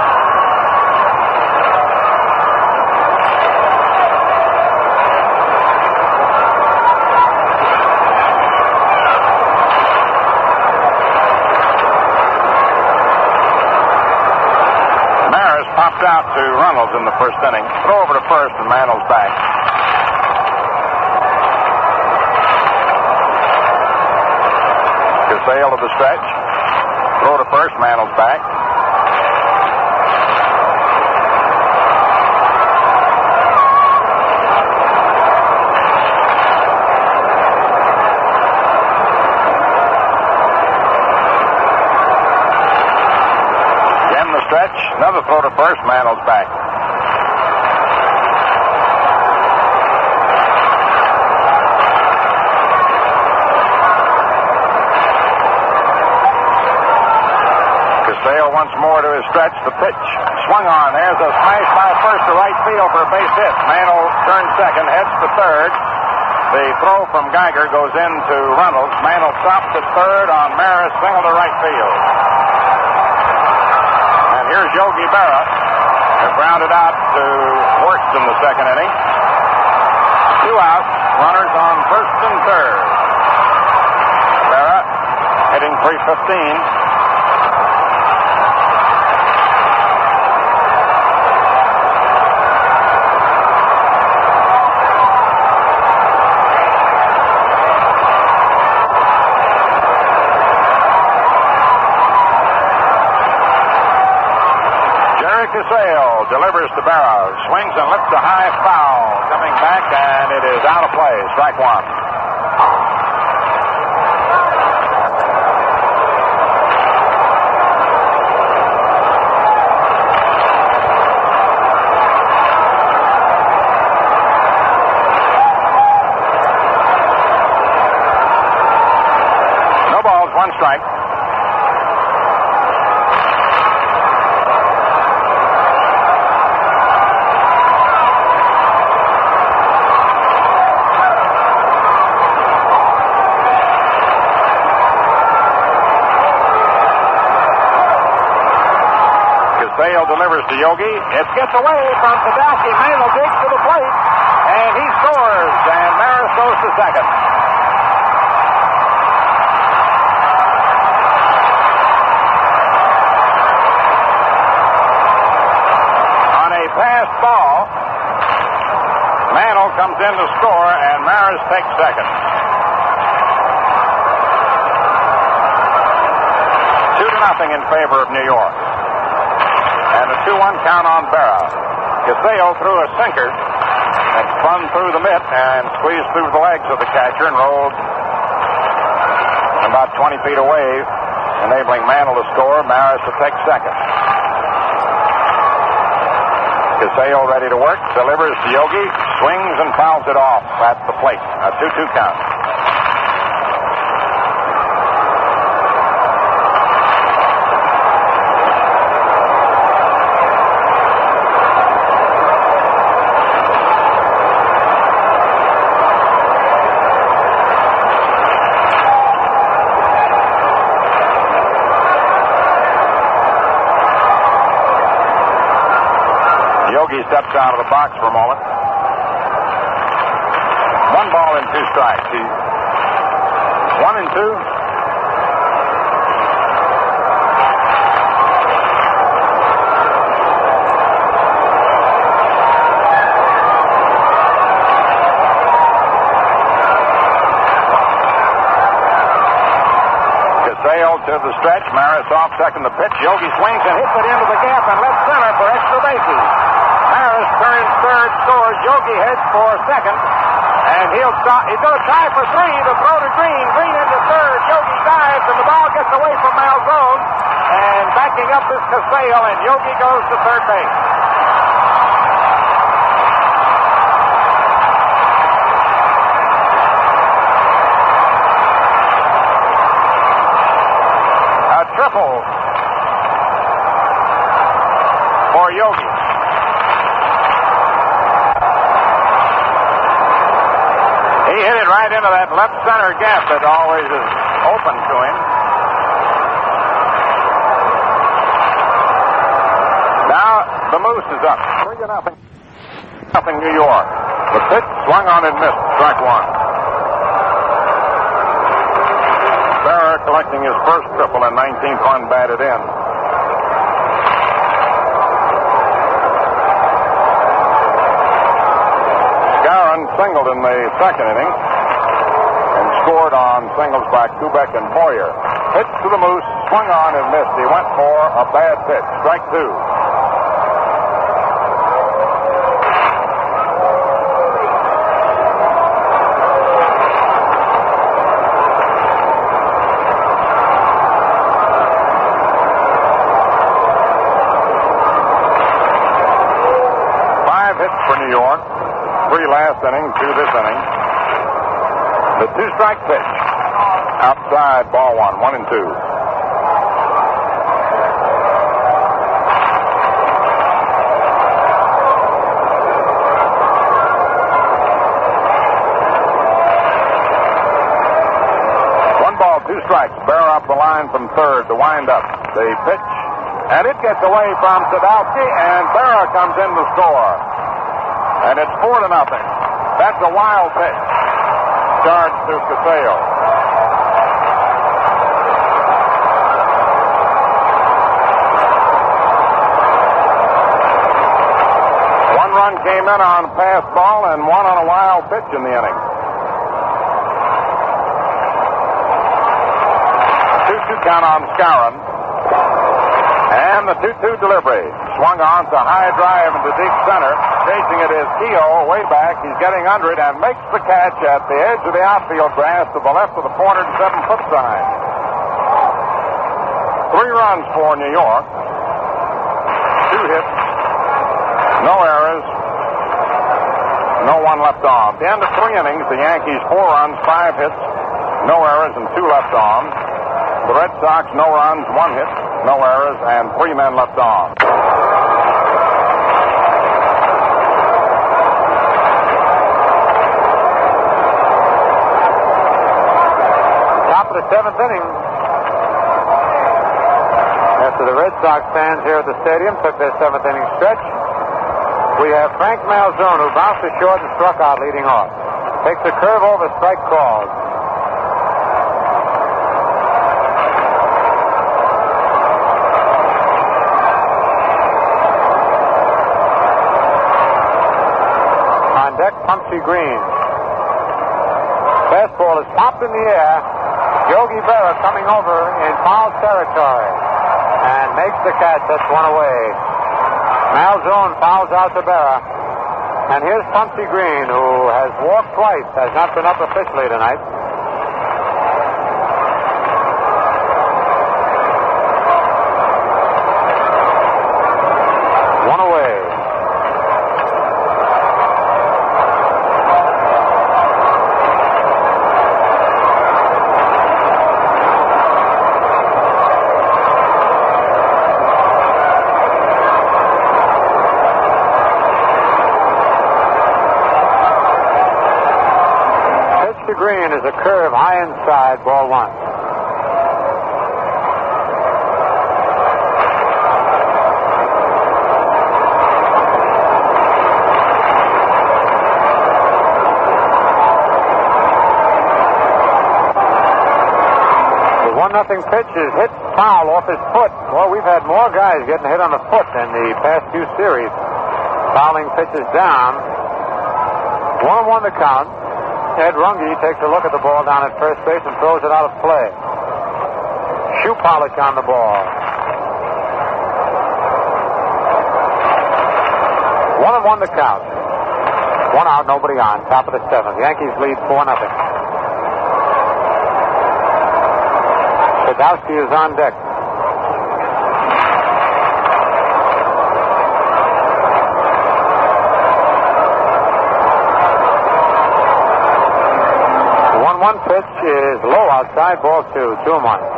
Popped out to Runnels in the first inning. Throw over to first, and Mantle's back. Casale to the stretch. Throw to first, Mantle's back. Stretch. Another throw to first. Mantle's back. Casale once more to his stretch. The pitch. Swung on. There's a smash by first to right field for a base hit. Mantle turns second. Heads to third. The throw from Geiger goes into Runnels. Mantle stops at third on Maris. Single to right field. Here's Yogi Berra, who grounded out to Worst in the second inning. Two outs, runners on first and third. Berra hitting three fifteen. Casale delivers to Berra, swings and lifts a high foul, coming back, and it is out of play. Strike one. No balls, one strike. Sale delivers to Yogi. It gets away from Sadowski. Mantle digs to the plate, and he scores, and Maris goes to second. On a passed ball, Mantle comes in to score, and Maris takes second. Two to nothing in favor of New York. And a two one count on Berra. Casale threw a sinker and spun through the mitt and squeezed through the legs of the catcher and rolled about twenty feet away, enabling Mantle to score. Maris to take second. Casale ready to work, delivers to Yogi, swings and fouls it off at the plate. A two two count. Yogi steps out of the box for a moment. strikes. He, one and two. Casale to the stretch. Maris off second the pitch. Yogi swings and hits it into the gap and left center for extra bases. Maris turns third, scores. Yogi heads for second. And he'll stop. He's going to try for three. The throw to Green. Green into third. Yogi dives, and the ball gets away from Malzone. And backing up is Casale, and Yogi goes to third base. A triple for Yogi. He hit it right into that left center gap that always is open to him. Now the Moose is up. Three to nothing. Nothing New York. The pitch swung on and missed. Strike one. Berra collecting his first triple and nineteenth run batted in. Singled in the second inning and scored on singles by Kubek and Boyer. Pitch to the Moose, swung on and missed. He went for a bad pitch. Strike two. Five hits for New York. Three last inning, two this inning. The two-strike pitch. Outside, ball one, one and two. One ball, two strikes. Berra up the line from third to wind up. The pitch, and it gets away from Sadowski, and Berra comes in to score. And it's four to nothing. That's a wild pitch. Charged to Casale. One run came in on a pass ball and one on a wild pitch in the inning. two two count on Skowron. And the two two delivery. Swung on to high drive into deep center. Chasing it is Keogh way back. He's getting under it and makes the catch at the edge of the outfield grass to the left of the four hundred seven foot sign. Three runs for New York. Two hits. No errors. No one left on. At the end of three innings, the Yankees four runs, five hits, no errors, and two left on. The Red Sox no runs, one hit, no errors, and three men left on. The seventh inning. After the Red Sox fans here at the stadium took their seventh inning stretch, we have Frank Malzone, who bounced to short and struck out leading off. Takes a curve over, strike called. On deck, Pumpsy Green. Fastball is popped in the air. Yogi Berra coming over in foul territory and makes the catch. That's one away. Malzone fouls out to Berra. And here's Pumpsy Green, who has walked twice, has not been up officially tonight. One away. Green is a curve high inside, ball one. one nothing pitch is hit foul off his foot. Well, we've had more guys getting hit on the foot in the past few series. Fouling pitches down. One one the count. Ed Runge takes a look at the ball down at first base and throws it out of play. Shoe polish on the ball. One and one the count. One out, nobody on. Top of the seventh. Yankees lead four nothing. Sadowski is on deck. The one one pitch is low outside, ball two, two and one.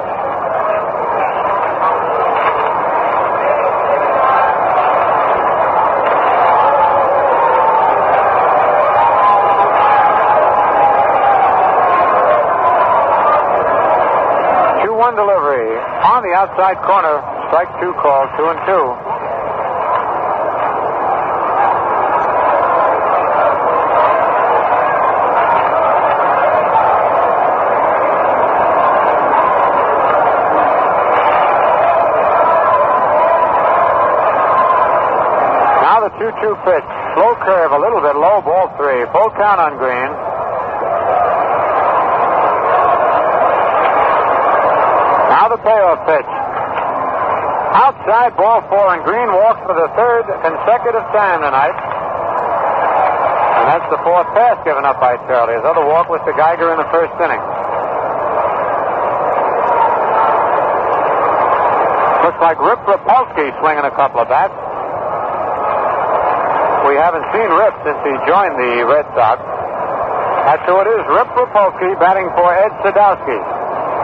Delivery on the outside corner. Strike two call, two and two. Now the two two pitch. Slow curve, a little bit low, ball three. Full count on Green. Now the payoff pitch. Outside, ball four, and Green walks for the third consecutive time tonight. And that's the fourth pass given up by Charlie. His other walk was to Geiger in the first inning. Looks like Rip Rapolsky swinging a couple of bats. We haven't seen Rip since he joined the Red Sox. That's who it is, Rip Rapolsky batting for Ed Sadowski.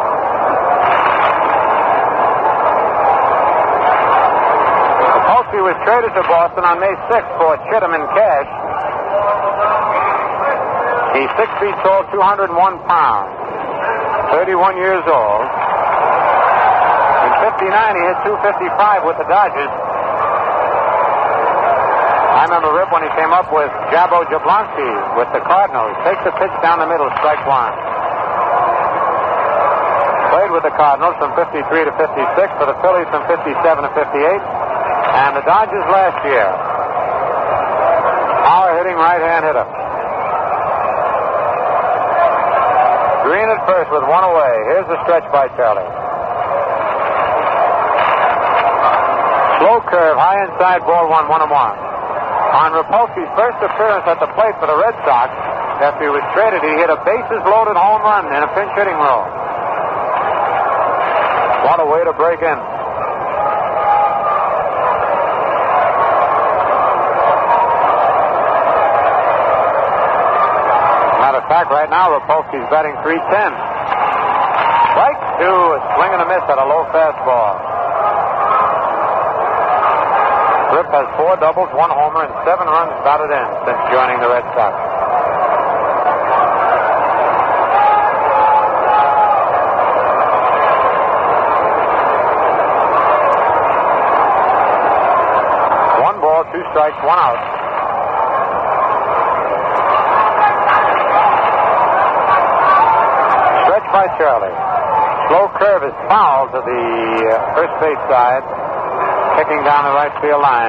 He was traded to Boston on May sixth for Chittum and cash. He's six feet tall, two hundred one pounds, thirty-one years old. In fifty-nine, he hit two fifty-five with the Dodgers. I remember Rip when he came up with Jabo Jablonski with the Cardinals. Takes the pitch down the middle, strike one. Played with the Cardinals from fifty-three to fifty-six, for the Phillies from fifty-seven to fifty-eight. And the Dodgers last year. Power hitting right-hand hitter. Green at first with one away. Here's the stretch by Charlie. Slow curve, high inside, ball one, one and one. On Rapolsky's first appearance at the plate for the Red Sox, after he was traded, he hit a bases-loaded home run in a pinch hitting role. What a way to break in. Matter of fact, right now, Rapolsky's batting three ten. Strike two, a swing and a miss at a low fastball. Rip has four doubles, one homer, and seven runs batted in since joining the Red Sox. One ball, two strikes, one out. By Charlie. Slow curve is foul to the uh, first base side, kicking down the right field line.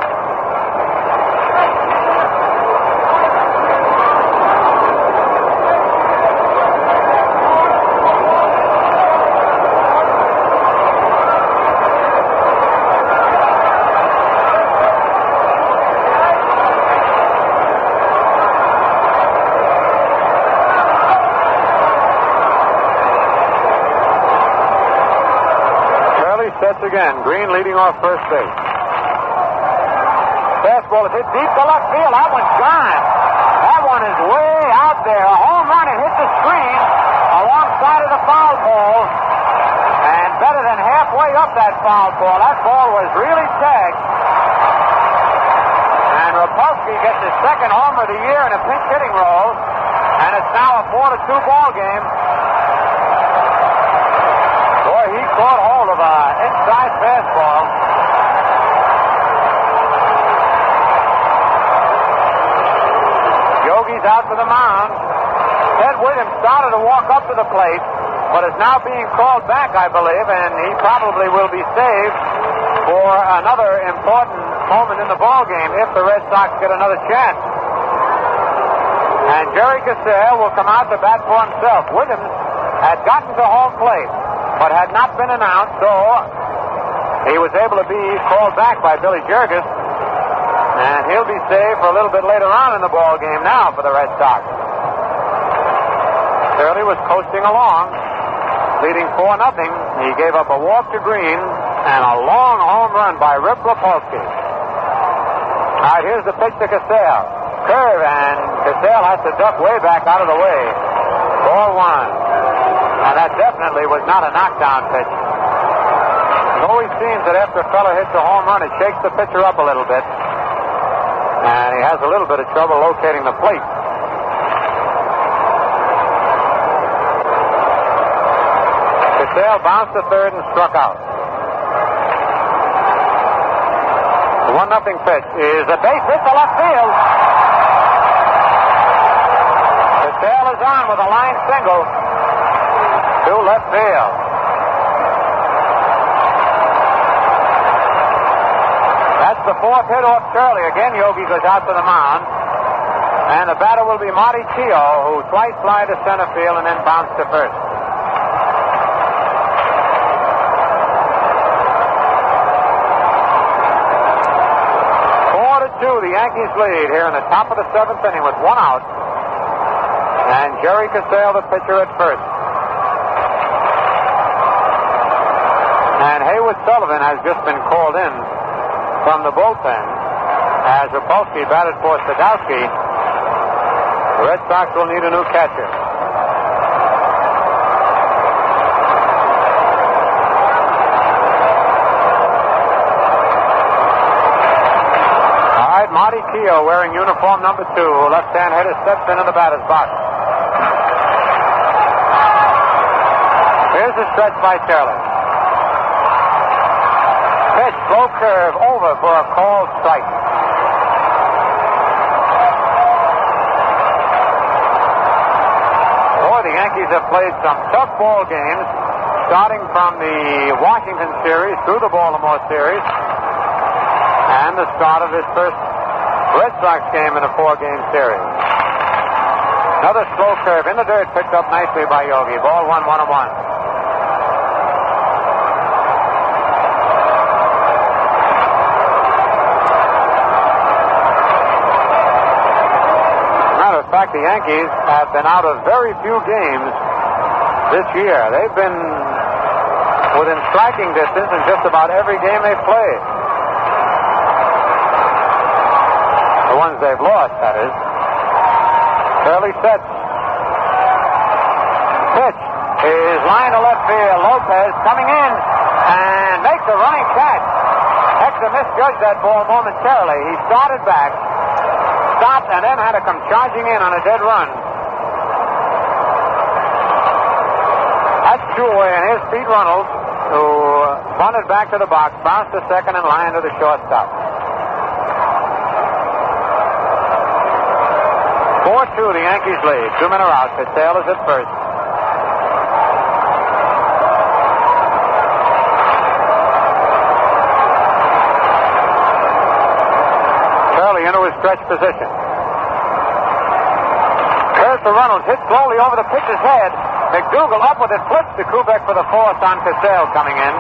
Sets again. Green leading off first base. Fastball is hit deep to left field. That one's gone. That one is way out there. A home run. It hit the screen alongside of the foul pole. And better than halfway up that foul pole. That ball was really tagged. And Rapolsky gets his second homer of the year in a pinch hitting role. And it's now a four to two ball game. Boy, he caught hold of an inside fastball. Yogi's out to the mound. Ted Williams started to walk up to the plate. but is now being called back, I believe, and he probably will be saved for another important moment in the ball game if the Red Sox get another chance. And Jerry Casale will come out to bat for himself. Williams had gotten to home plate, but had not been announced, so he was able to be called back by Billy Jurgis, and he'll be saved for a little bit later on in the ball game now for the Red Sox. Shirley was coasting along, leading four nothing. He gave up a walk to Green and a long home run by Rip Rapolsky. All right, here's the pitch to Casale. Curve, and Casale has to duck way back out of the way. Ball one. Now, that definitely was not a knockdown pitch. It always seems that after a fella hits a home run, it shakes the pitcher up a little bit. And he has a little bit of trouble locating the plate. Casale bounced to third and struck out. The one nothing pitch is a base hit to left field. Casale is on with a line single to left field. That's the fourth hit off Shirley. Again, Yogi goes out to the mound. And the batter will be Marty Keogh, who twice fly to center field and then bounce to first. Four to two, the Yankees lead here in the top of the seventh inning with one out. And Jerry Casale, the pitcher, at first. And Haywood Sullivan has just been called in from the bullpen as Rapolsky batted for Sadowski. The Red Sox will need a new catcher. All right, Marty Keogh wearing uniform number two. Left-hand hitter steps into the batter's box. Here's the stretch by Shirley. Pitch, slow curve, over for a called strike. Boy, the Yankees have played some tough ball games, starting from the Washington series through the Baltimore series, and the start of this first Red Sox game in a four-game series. Another slow curve in the dirt, picked up nicely by Yogi. Ball one, one and one. In fact, the Yankees have been out of very few games this year. They've been within striking distance in just about every game they've played. The ones they've lost, that is. Fairly set. Pitch is line to left field. Lopez coming in and makes a running catch. Hector misjudged that ball momentarily. He started back, stopped, and then had to come charging in on a dead run. That's Jewell, and here's Pete Runnels, who bunted back to the box, bounced to second, and lined to the shortstop. four two, the Yankees lead. Two men are out. Casale is at first. Shirley into his stretch position. Curve to Runnels, hit slowly over the pitcher's head. McDougal up with it, flips to Kubek for the fourth on Casale coming in.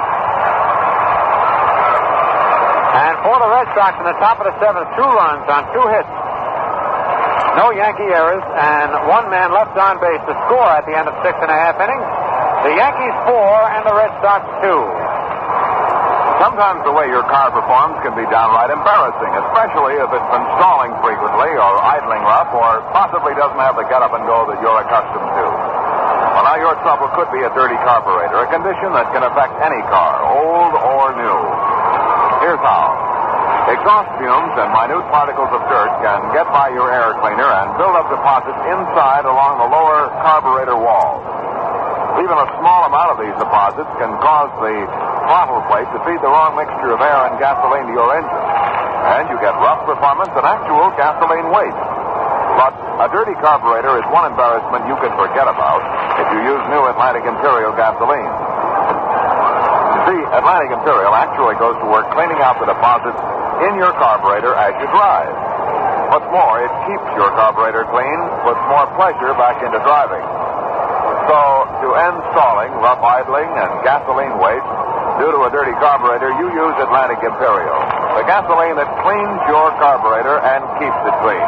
And for the Red Sox in the top of the seventh, two runs on two hits. No Yankee errors, and one man left on base to score at the end of six and a half innings. The Yankees four and the Red Sox two. Sometimes the way your car performs can be downright embarrassing, especially if it's been stalling frequently or idling rough or possibly doesn't have the get-up-and-go that you're accustomed to. Well, now your trouble could be a dirty carburetor, a condition that can affect any car, old or new. Here's how. Exhaust fumes and minute particles of dirt can get by your air cleaner and build up deposits inside along the lower carburetor walls. Even a small amount of these deposits can cause the throttle plate to feed the wrong mixture of air and gasoline to your engine, and you get rough performance and actual gasoline waste. But a dirty carburetor is one embarrassment you can forget about if you use new Atlantic Imperial gasoline. You see, Atlantic Imperial actually goes to work cleaning out the deposits in your carburetor as you drive. What's more, it keeps your carburetor clean, puts more pleasure back into driving. So, to end stalling, rough idling, and gasoline waste due to a dirty carburetor, you use Atlantic Imperial, the gasoline that cleans your carburetor and keeps it clean.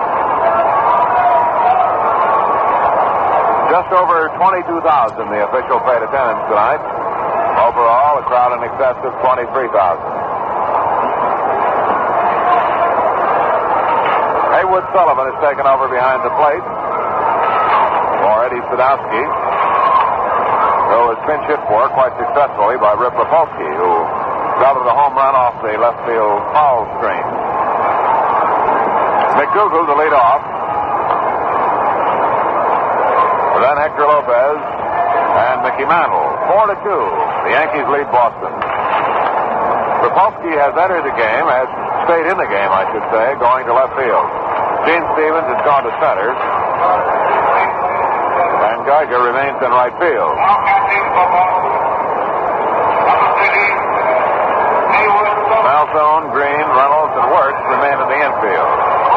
Just over twenty-two thousand the official paid attendance tonight. Overall, a crowd in excess of twenty-three thousand. Haywood Sullivan has taken over behind the plate for Eddie Sadowski, who was pinch hit for quite successfully by Rip Rapolsky, who grounded a home run off the left field foul screen. McDougal to lead off. Then Hector Lopez and Mickey Mantle. Four to two. The Yankees lead Boston. Rapolsky has entered the game, has stayed in the game, I should say, going to left field. Gene Stevens has gone to center. And Geiger remains in right field. Malzone, Green, Reynolds, and Wirtz remain in the infield.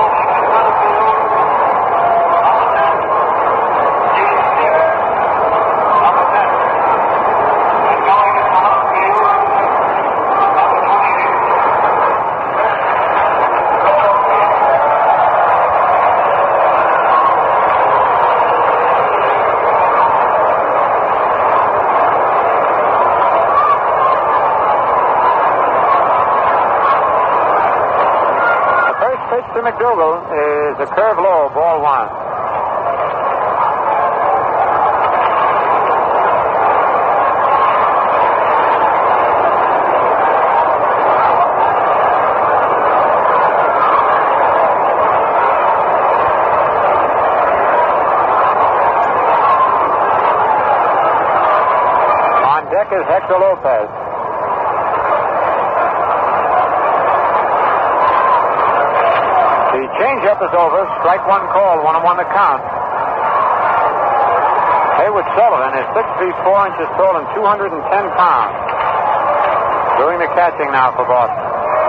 To McDougal is a curve low, ball one. On deck is Hector Lopez. The changeup is over. Strike one call. One and one to count. Haywood Sullivan is six feet four inches tall and two hundred ten pounds. Doing the catching now for Boston.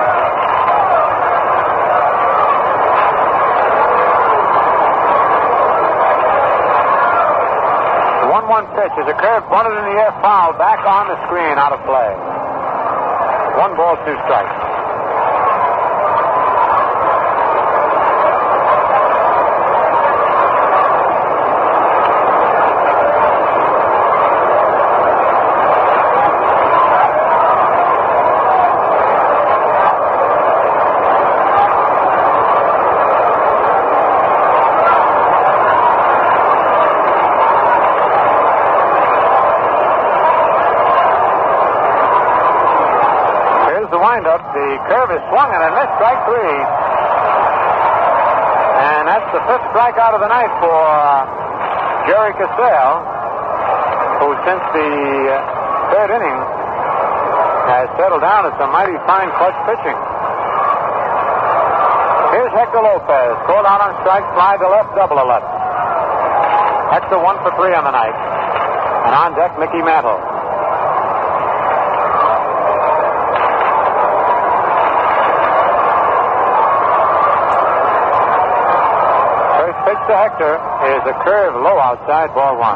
The one one pitch is a curve bunted in the air, foul, back on the screen, out of play. One ball, two strikes. The curve is swung and a missed, strike three. And that's the fifth strikeout of the night for uh, Jerry Cassell, who since the uh, third inning has settled down to some mighty fine clutch pitching. Here's Hector Lopez, called out on strike, fly to left, double to left. Hector one for three on the night. And on deck, Mickey Mantle. Pitch to Hector is a curve low outside, ball one.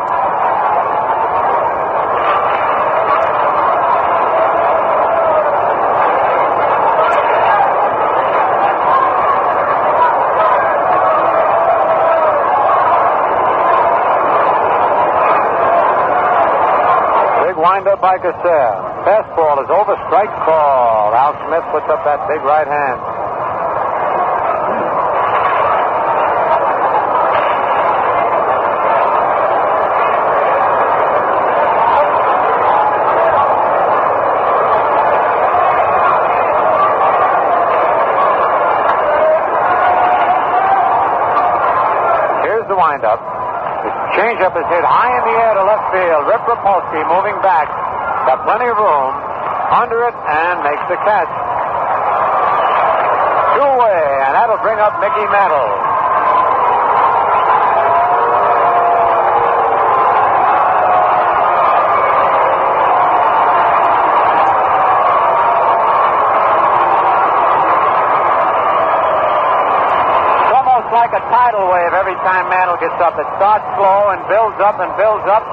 Big windup by Cassell. Fastball is over, strike call. Al Smith puts up that big right hand. Up. His changeup is hit high in the air to left field. Rip Rapolsky moving back. Got plenty of room. Under it and makes the catch. Two away, and that'll bring up Mickey Mantle. tidal wave every time Mantle gets up. It starts slow and builds up and builds up.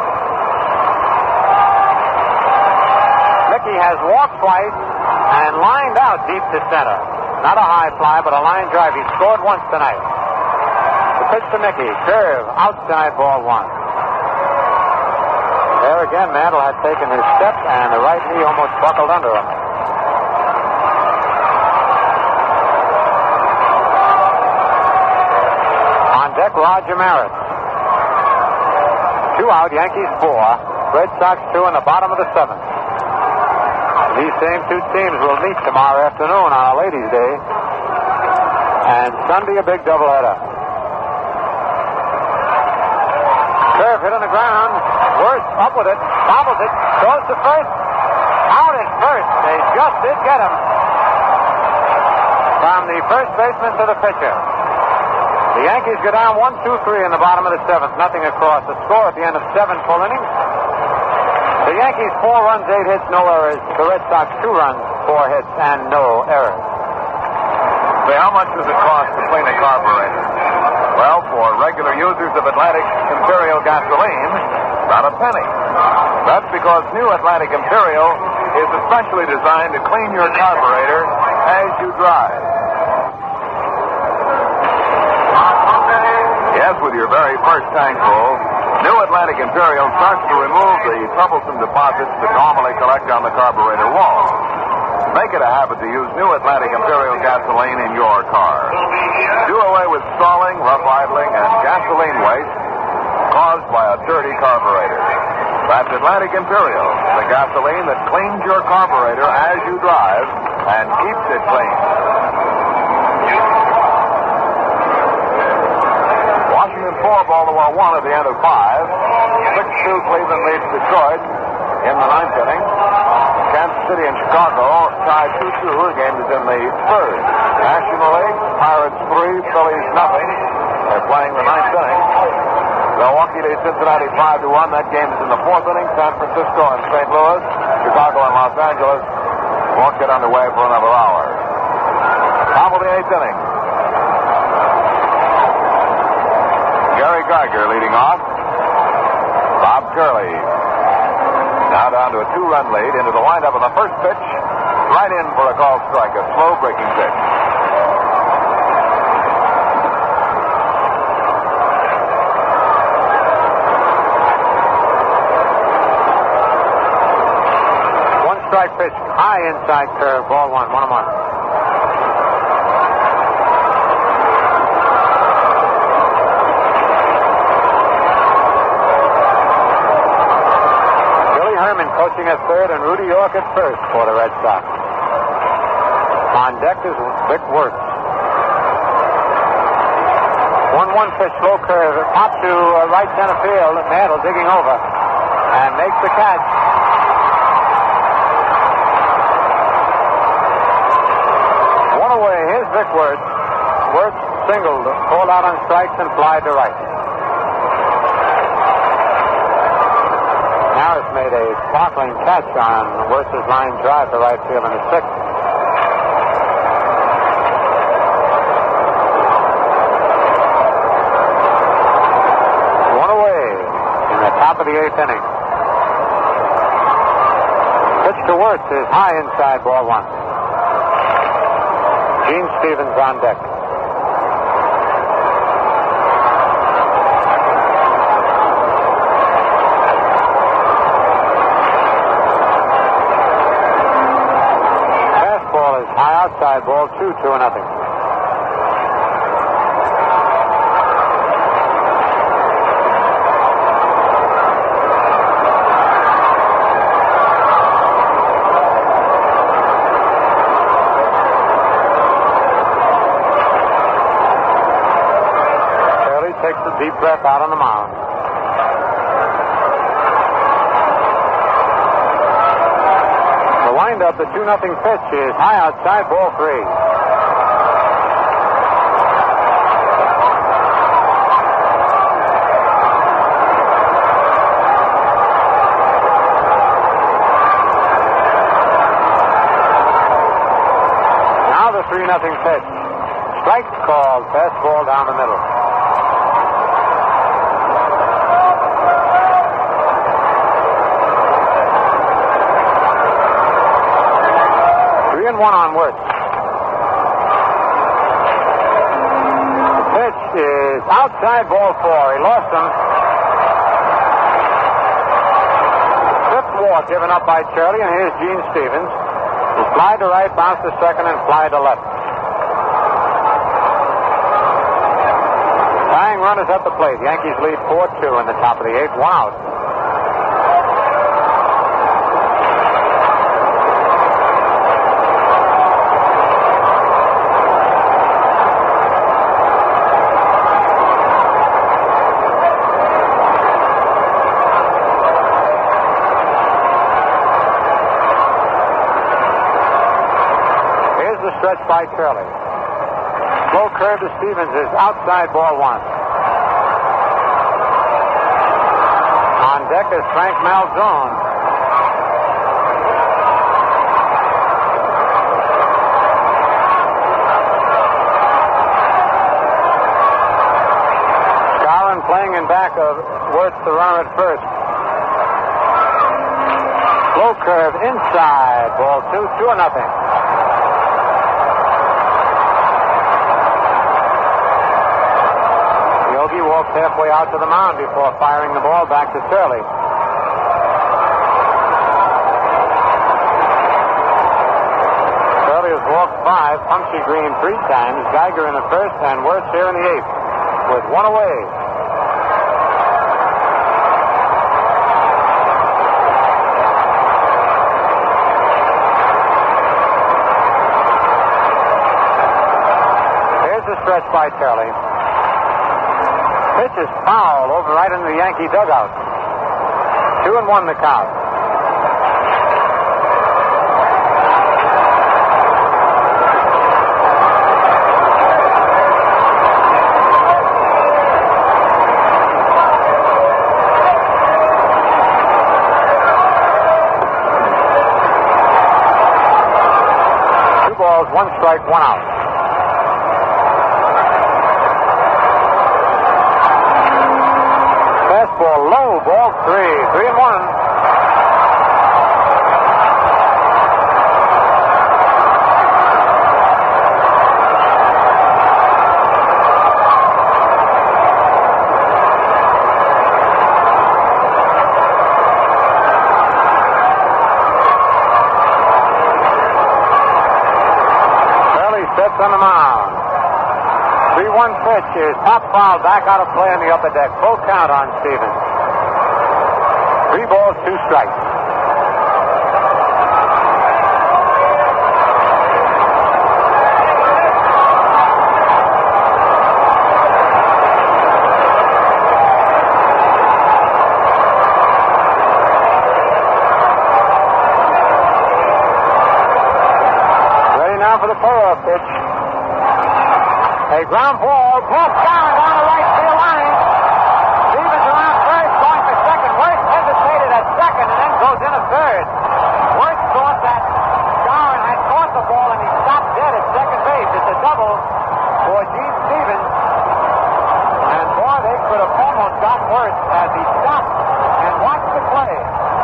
Mickey has walked twice and lined out deep to center. Not a high fly, but a line drive. He scored once tonight. The pitch to Mickey. Curve. Outside, ball one. There again, Mantle had taken his step, and the right knee almost buckled under him. On deck, Roger Maris. Two out, Yankees four. Red Sox two in the bottom of the seventh. These same two teams will meet tomorrow afternoon on a ladies' day. And Sunday, a big doubleheader. Curve hit on the ground. Worth up with it. Bobbles it. Goes to first. Out at first. They just did get him. From the first baseman to the pitcher. The Yankees go down one two three in the bottom of the seventh. Nothing across. The score at the end of seven full innings. The Yankees, four runs, eight hits, no errors. The Red Sox, two runs, four hits, and no errors. Say, how much does it cost to clean a carburetor? Well, for regular users of Atlantic Imperial gasoline, not a penny. That's because new Atlantic Imperial is especially designed to clean your carburetor as you drive. Yes, with your very first tank full, new Atlantic Imperial starts to remove the troublesome deposits that normally collect on the carburetor wall. Make it a habit to use new Atlantic Imperial gasoline in your car. Do away with stalling, rough idling, and gasoline waste caused by a dirty carburetor. That's Atlantic Imperial, the gasoline that cleans your carburetor as you drive and keeps it clean. Washington four, Baltimore one at the end of five. six two Cleveland leads Detroit in the ninth inning. Kansas City and Chicago tied two two. The game is in the third. National League, Pirates three, Phillies nothing. They're playing the ninth inning. Milwaukee leads Cincinnati five to one. That game is in the fourth inning. San Francisco and Saint Louis, Chicago and Los Angeles won't get underway for another hour. Top of the eighth inning. Gary Geiger leading off. Bob Curley now down to a two-run lead into the windup of the first pitch. Right in for a called strike, a slow breaking pitch. One strike pitch, high inside curve, ball one, one and one. Coaching at third and Rudy York at first for the Red Sox. On deck is Vic Wertz. one one pitch, slow curve. Pop to uh, right center field. Mantle digging over and makes the catch. One away. Here's Vic Wertz. Wertz singled, called out on strikes and fly to right. Harris made a sparkling catch on Wertz's line drive to right field in the sixth. One away in the top of the eighth inning. Pitch to Wertz is high inside, ball one. Gene Stevens on deck. Outside ball, two, two and nothing. Curley takes a deep breath out on the mound. Up the two nothing pitch is high outside, ball three. Now the three nothing pitch. Strike called. Fastball down the middle. Three and one on Wirtz. The pitch is outside, ball four. He lost him. Fifth walk given up by Shirley, and here's Gene Stevens. He fly to right, bounce to second, and fly to left. Tying runners at the plate. Yankees lead four two in the top of the eighth. One out. Stretch by Curley. Slow curve to Stevens is outside, ball one. On deck is Frank Malzone. Skowron playing in back of Wirtz, the runner at first. Slow curve inside, ball two, two or nothing. Yogi walks halfway out to the mound before firing the ball back to Shirley. Shirley has walked five, Punchy Green three times, Geiger in the first, and Wirtz here in the eighth, with one away. Here's the stretch by Shirley. Pitch is foul over right into the Yankee dugout. Two and one the count. Two balls, one strike, one out. Fastball low, ball three. Three and one. Shirley sets on the mound. three one pitch is top foul, back out of play on the upper deck. Full count on Stevens. Three balls, two strikes. Ready now for the pull-off pitch. A ground ball, popped down down the right field line. Stevens around third, going for second. Wirtz hesitated at second and then goes in a third. Wirtz thought that Skowron had caught the ball and he stopped dead at second base. It's a double for Gene Stevens. And boy, they could have almost got Wirtz as he stopped and watched the play.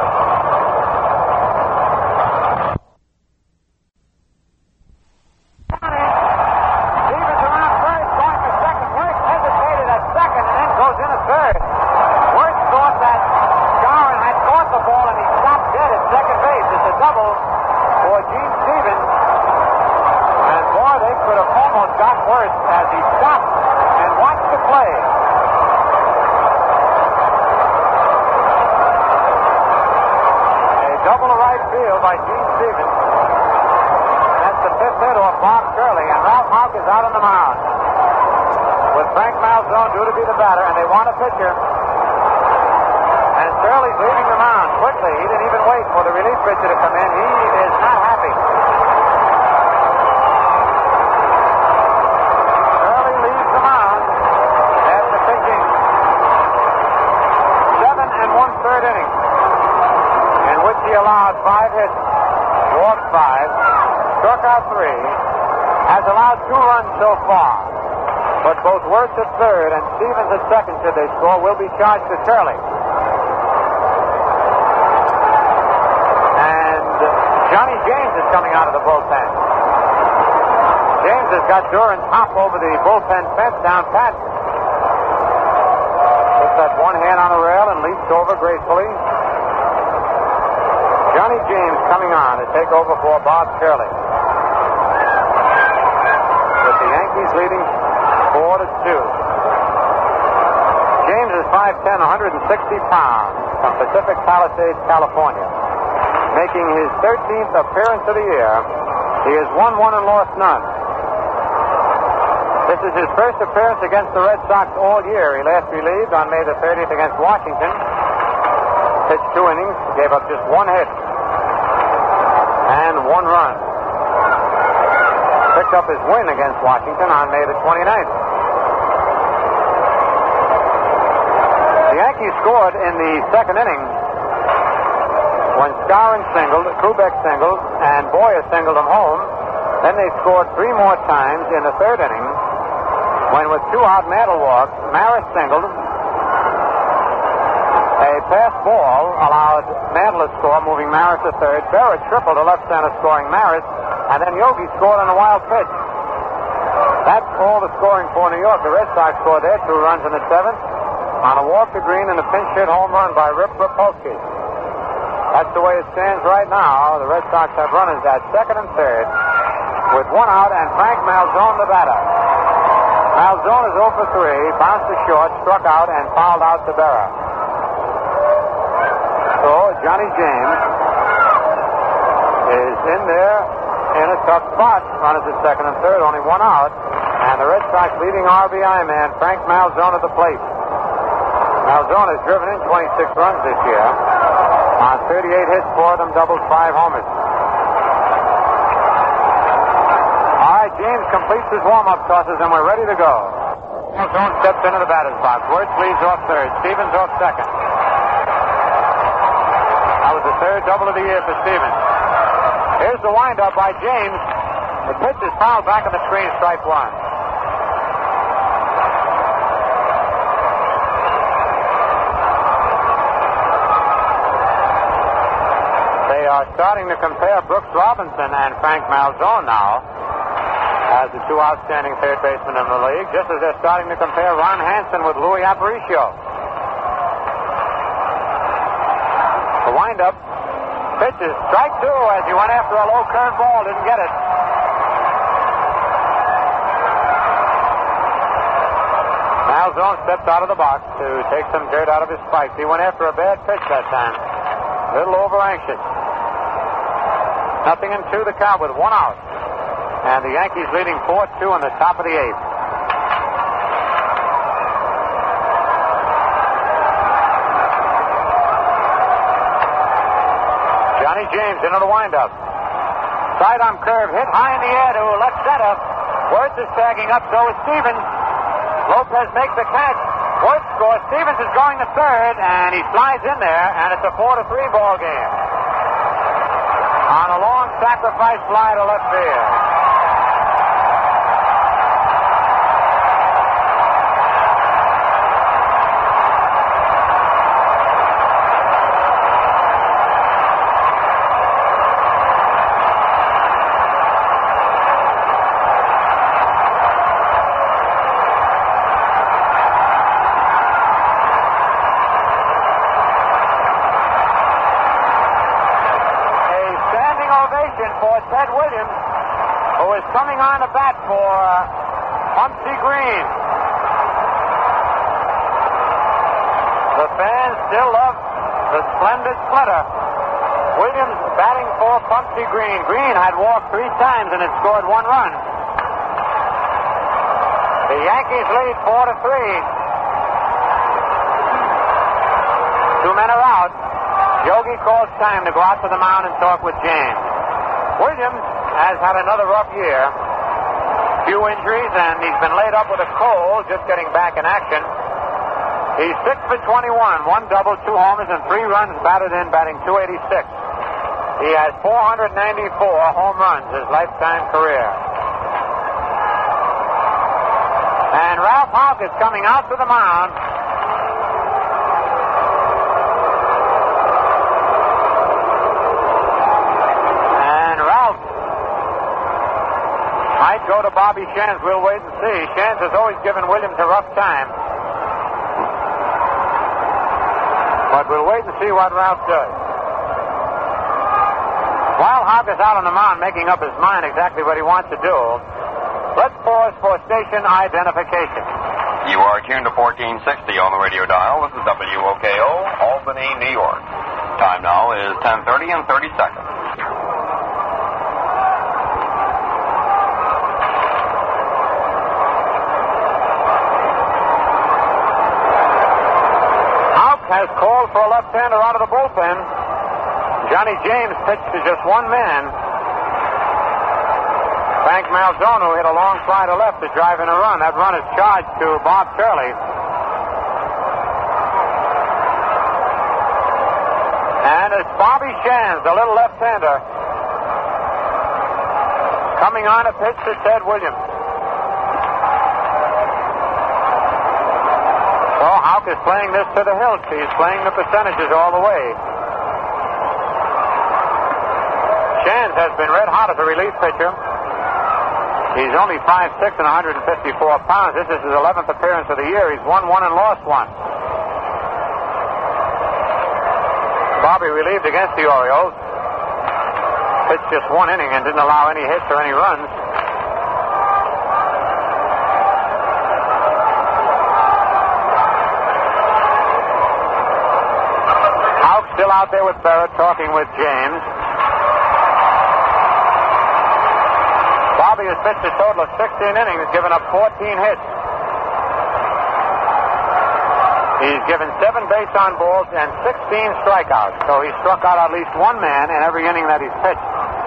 As he stopped and watched the play. A double to right field by Gene Stevens. That's the fifth hit off Bob Shirley, and Ralph Houck is out on the mound. With Frank Malzone due to be the batter, and they want a pitcher. And Shirley's leaving the mound quickly. He didn't even wait for the relief pitcher to come in. He is not happy. Third inning, in which he allowed five hits, walked five, struck out three, has allowed two runs so far. But both Wirtz at third and Stevens at second, should they score, will be charged to Curley. And Johnny James is coming out of the bullpen. James has got Duran's hop over the bullpen fence down pat. Puts that one hand on the rail and leaps over gracefully. Johnny James coming on to take over for Bob Curley. With the Yankees leading four to two. James is five ten, one hundred sixty pounds, from Pacific Palisades, California. Making his thirteenth appearance of the year. He has won one and lost none. This is his first appearance against the Red Sox all year. He last relieved on May the thirtieth against Washington. Pitched two innings, gave up just one hit and one run. Picked up his win against Washington on May the twenty-ninth. The Yankees scored in the second inning when Skowron singled, Kubek singled, and Boyer singled them home. Then they scored three more times in the third inning when, with two out Mantle walked, Maris singled. A pass ball allowed Mantle to score, moving Maris to third. Berra tripled to left center, scoring Maris. And then Yogi scored on a wild pitch. That's all the scoring for New York. The Red Sox scored their two runs in the seventh on a walk to Green and a pinch hit home run by Rip Rapolsky. That's the way it stands right now. The Red Sox have runners at second and third with one out and Frank Malzone the batter. Malzone is oh for three, bounced to short, struck out, and fouled out to Berra. So Johnny James is in there in a tough spot. Runners at second and third, only one out. And the Red Sox leading R B I man, Frank Malzone, at the plate. Malzone has driven in twenty-six runs this year on thirty-eight hits, four of them doubles, five homers. All right, James completes his warm-up tosses, and we're ready to go. Malzone steps into the batter's box. Wirtz leads off third. Stevens off second. That was the third double of the year for Stevens. Here's the windup by James. The pitch is fouled back on the screen, strike one. They are starting to compare Brooks Robinson and Frank Malzone now as the two outstanding third basemen in the league, just as they're starting to compare Ron Hansen with Louis Aparicio. The windup. Pitch is strike two as he went after a low curve ball, didn't get it. Malzone stepped out of the box to take some dirt out of his spikes. He went after a bad pitch that time. A little over anxious. Nothing in two the count with one out. And the Yankees leading four two in the top of the eighth. Johnny James into the windup. Sidearm curve hit high in the air to left center. Wirtz is tagging up, so is Stevens. Lopez makes the catch. Wirtz scores. Stevens is going to third, and he slides in there, and it's a four to three ball game. On a long sacrifice fly to left field. For Ted Williams, who is coming on the bat for uh, Bumpsy Green. The fans still love the splendid splitter. Williams batting for Bumpsy Green. Green had walked three times and had scored one run. The Yankees lead four to three. Two men are out. Yogi calls time to go out to the mound and talk with James. Williams has had another rough year. Few injuries, and he's been laid up with a cold, just getting back in action. He's six for twenty-one, one double, two homers, and three runs batted in, batting two eighty-six. He has four hundred ninety-four home runs his lifetime career. Houck is coming out to the mound. And Ralph might go to Bobby Shands. We'll wait and see. Shands has always given Williams a rough time. But we'll wait and see what Ralph does. While Houck is out on the mound making up his mind exactly what he wants to do, let's pause for station identification. You are tuned to fourteen sixty on the radio dial. This is W O K O, Albany, New York. Time now is ten thirty and thirty seconds. Houck has called for a left-hander out of the bullpen. Johnny James pitched to just one man. Frank Malzone, who hit a long fly to left to drive in a run. That run is charged to Bob Turley. And it's Bobby Shands, the little left-hander, coming on a pitch to Ted Williams. So Houck is playing this to the hilt. He's playing the percentages all the way. Shands has been red hot as a relief pitcher. He's only five six and one hundred fifty-four pounds. This is his eleventh appearance of the year. He's won one and lost one. Bobby relieved against the Orioles. Pitched just one inning and didn't allow any hits or any runs. Houck still out there with Barrett talking with James. Bobby has pitched a total of sixteen innings, given up fourteen hits. He's given seven base on balls and sixteen strikeouts. So he struck out at least one man in every inning that he's pitched.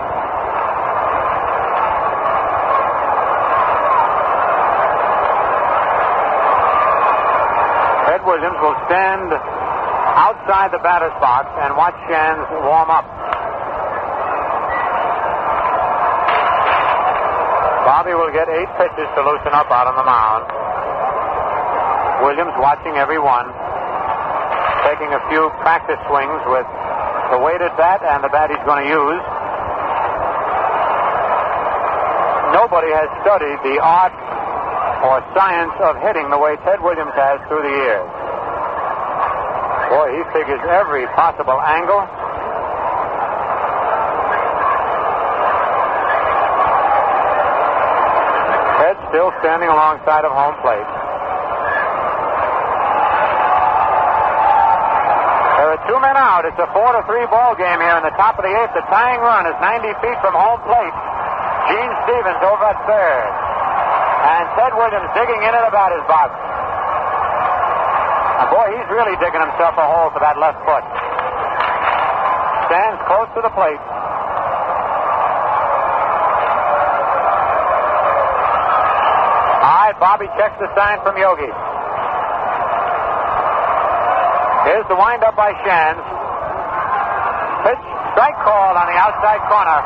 Ted Williams will stand outside the batter's box and watch Shands warm up. Bobby will get eight pitches to loosen up out on the mound. Williams watching every one, taking a few practice swings with the weighted bat and the bat he's going to use. Nobody has studied the art or science of hitting the way Ted Williams has through the years. Boy, he figures every possible angle. Ted still standing alongside of home plate. There are two men out. It's a four to three ball game here in the top of the eighth. The tying run is ninety feet from home plate. Gene Stevens over at third. And Ted Williams digging in at the batter's box. And boy, he's really digging himself a hole for that left foot. Stands close to the plate. All right, Bobby checks the sign from Yogi. Here's the windup by Shands. Pitch, strike called on the outside corner.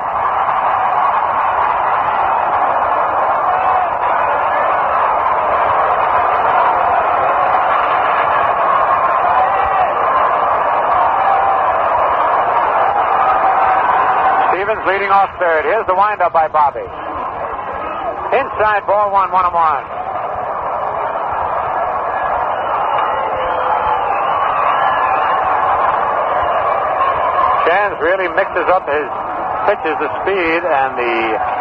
Stevens leading off third. Here's the windup by Bobby. Inside, ball one, one and one. Shands really mixes up his pitches, the speed and the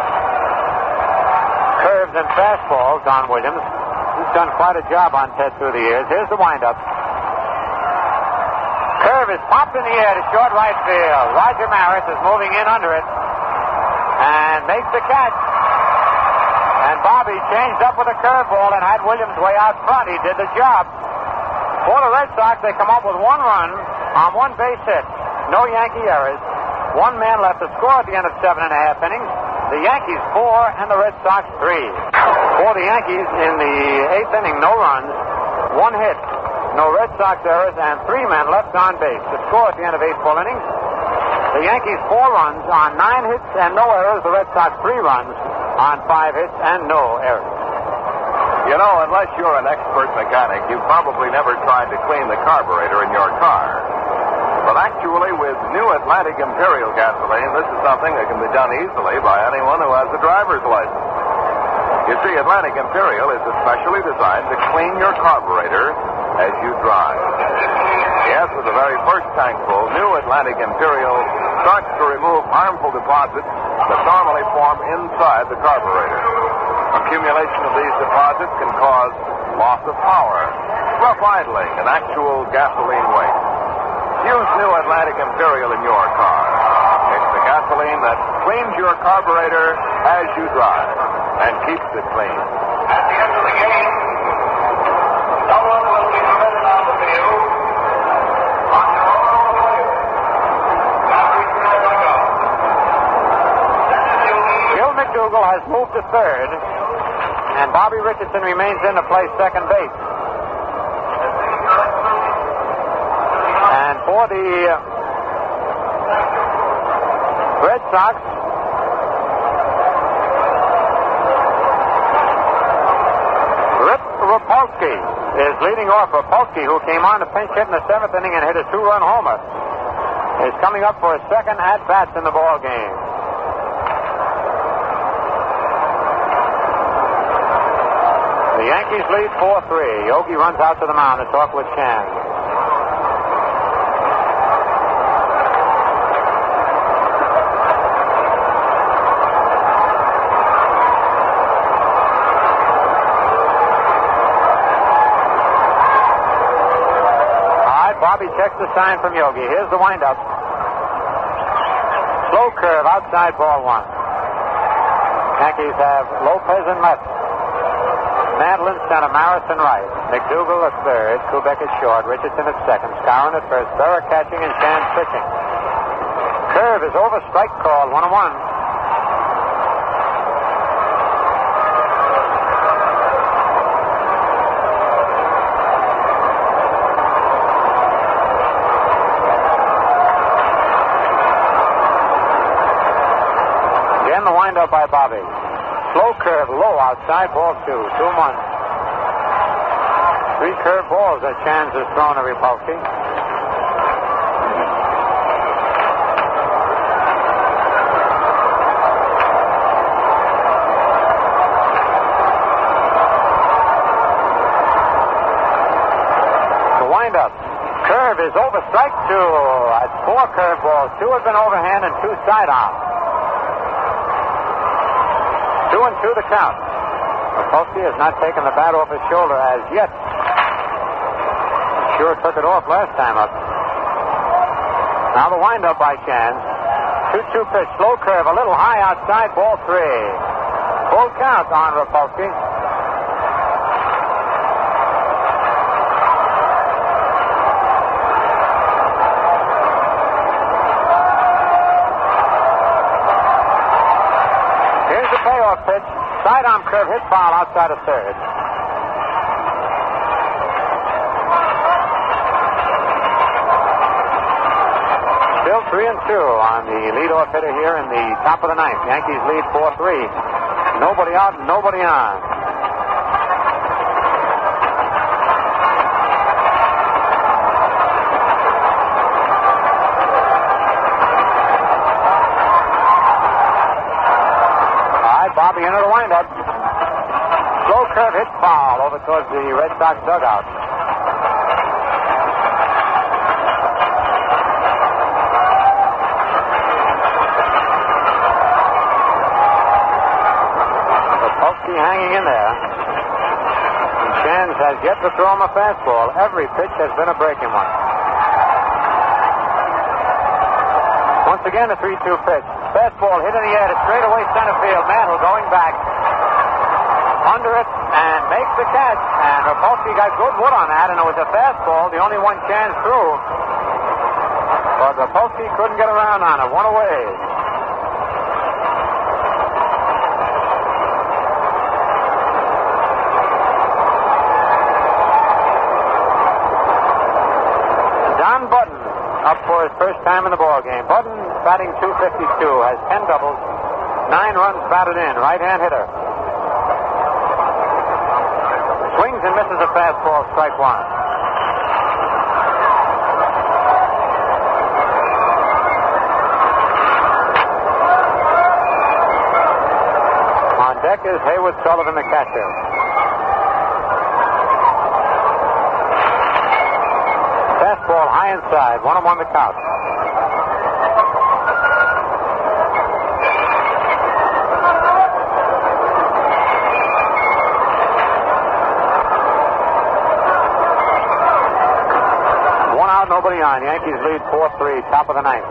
curves and fastballs on Williams. He's done quite a job on Ted through the years. Here's the windup. Curve is popped in the air to short right field. Roger Maris is moving in under it and makes the catch. And Bobby changed up with a curveball and had Williams way out front. He did the job. For the Red Sox, they come up with one run on one base hit. No Yankee errors. One man left to score at the end of seven and a half innings. The Yankees four and the Red Sox three. For the Yankees in the eighth inning, no runs, one hit, no Red Sox errors, and three men left on base. The score at the end of eight full innings. The Yankees four runs on nine hits and no errors. The Red Sox three runs on five hits and no errors. You know, unless you're an expert mechanic, you've probably never tried to clean the carburetor in your car. But actually, with new Atlantic Imperial gasoline, this is something that can be done easily by anyone who has a driver's license. You see, Atlantic Imperial is especially designed to clean your carburetor as you drive. Yes, with the very first tankful, new Atlantic Imperial starts to remove harmful deposits that normally form inside the carburetor. Accumulation of these deposits can cause loss of power, rough idling, and actual gasoline waste. Use new Atlantic Imperial in your car. It's the gasoline that cleans your carburetor as you drive and keeps it clean. At the end of the game, someone will be committed on the field on your own field. Gil McDougall has moved to third, and Bobby Richardson remains in to play second base. And for the Red Sox, Rip Rapolsky is leading off. Rapolsky, who came on to pinch hit in the seventh inning and hit a two-run homer, is coming up for a second at-bat in the ball game. The Yankees lead four three. Yogi runs out to the mound to talk with Chan. Bobby checks the sign from Yogi. Here's the windup. Slow curve outside, ball one. Yankees have Lopez in left, Madeline center, Marison right, McDougall at third, Kubek at short, Richardson at second, Skowron at first, Berra catching, and Chan pitching. Curve is over, strike called, one and one. Up by Bobby. Slow curve, low outside, ball two. Two one. Three curve balls that Chans has thrown to Rapolsky. The windup. Curve is over, strike two. That's four curve balls. Two have been overhand and two side on. Two and two the count. Rapolsky has not taken the bat off his shoulder as yet. Sure took it off last time up. Now the windup by Chans. two two pitch, slow curve, a little high outside, ball three. Full count on Rapolsky. Payoff pitch, sidearm curve, hit foul outside of third. Still three and two on the leadoff hitter here in the top of the ninth. Yankees lead four three. Nobody out, nobody on. Bobby into the windup. Slow curve hit foul over towards the Red Sox dugout. Rapolsky hanging in there. And Chans has yet to throw him a fastball. Every pitch has been a breaking one. Once again, a three two pitch. Fastball hit in the air to straightaway center field. Mantle going back under it and makes the catch. And Rapolsky got good wood on that, and it was a fastball, the only one Chance threw. But Rapolsky couldn't get around on it. One away. Don Budden up for his first time in the ball game. Budden batting two fifty-two, has ten doubles, nine runs batted in, right-hand hitter. swings and misses a fastball, strike one. On deck is Haywood Sullivan, the catcher. Fastball high inside, one and one the count. One out, nobody on. Yankees lead four three, top of the ninth.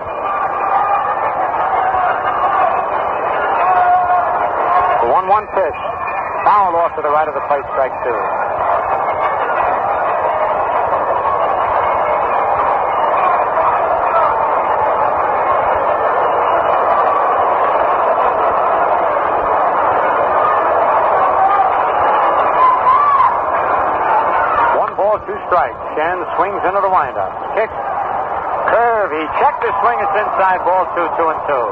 The one one pitch. Foul off to the right of the plate, strike two. Two strikes. Shen swings into the windup. Kicks. Curve. He checked the swing. It's inside. Ball two, two and two.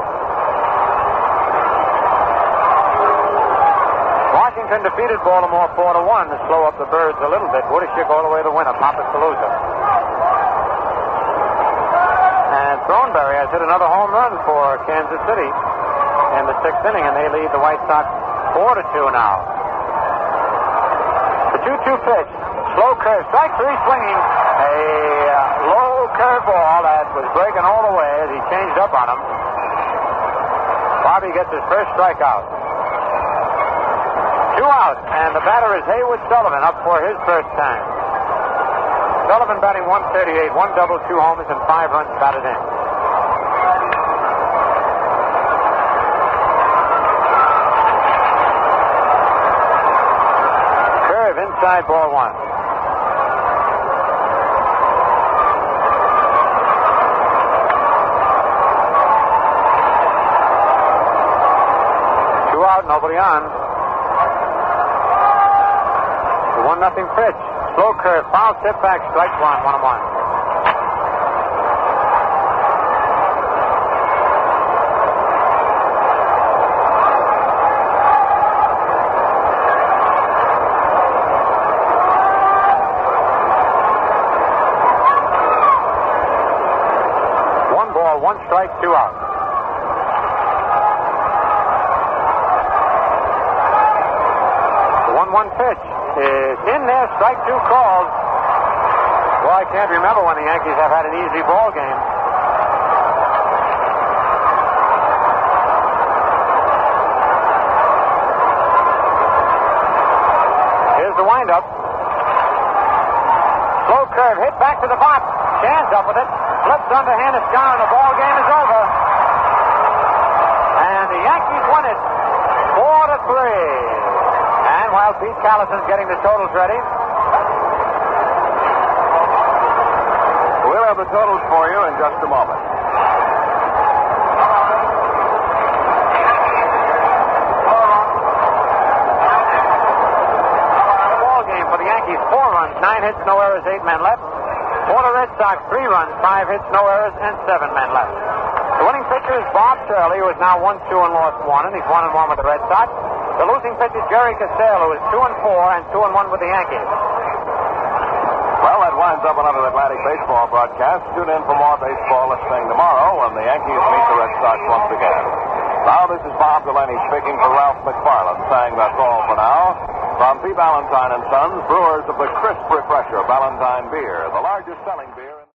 Washington defeated Baltimore four to one to slow up the Birds a little bit. Woodishick all the way to win a Papascaloosa. And Thornberry has hit another home run for Kansas City in the sixth inning, and they lead the White Sox four to two now. The two two pitch. Slow curve. Strike three swinging. A uh, low curveball that was breaking all the way as he changed up on him. Bobby gets his first strikeout. Two outs, and the batter is Haywood Sullivan up for his first time. Sullivan batting one thirty-eight, one double, two homers, and five runs batted in. Curve inside, ball one. Nobody on. The one nothing pitch. Slow curve. Foul tip back. Strike one. One and one. One ball, one strike, two outs. one pitch is in there, strike two called. Well, I can't remember when the Yankees have had an easy ball game. Here's the windup. Slow curve, hit back to the box. Chance up with it. Flips underhand, it's gone. The ball game is over. And the Yankees win it four to three. And while Pete Callison's getting the totals ready, we'll have the totals for you in just a moment. The ball game for the Yankees, four runs, nine hits, no errors, eight men left. For the Red Sox, three runs, five hits, no errors, and seven men left. The winning pitcher is Bob Shirley, who is now one two and lost one, and he's one and one with the Red Sox. The losing pitcher is Jerry Castell, who is two and four and two and one with the Yankees. Well, that winds up another Atlantic baseball broadcast. Tune in for more baseball listening tomorrow when the Yankees meet the Red Sox once again. Now, this is Bob Delaney speaking for Ralph McFarland, saying that's all for now. From P. Ballantyne and Sons, brewers of the crisp refresher Ballantyne beer, the largest selling beer.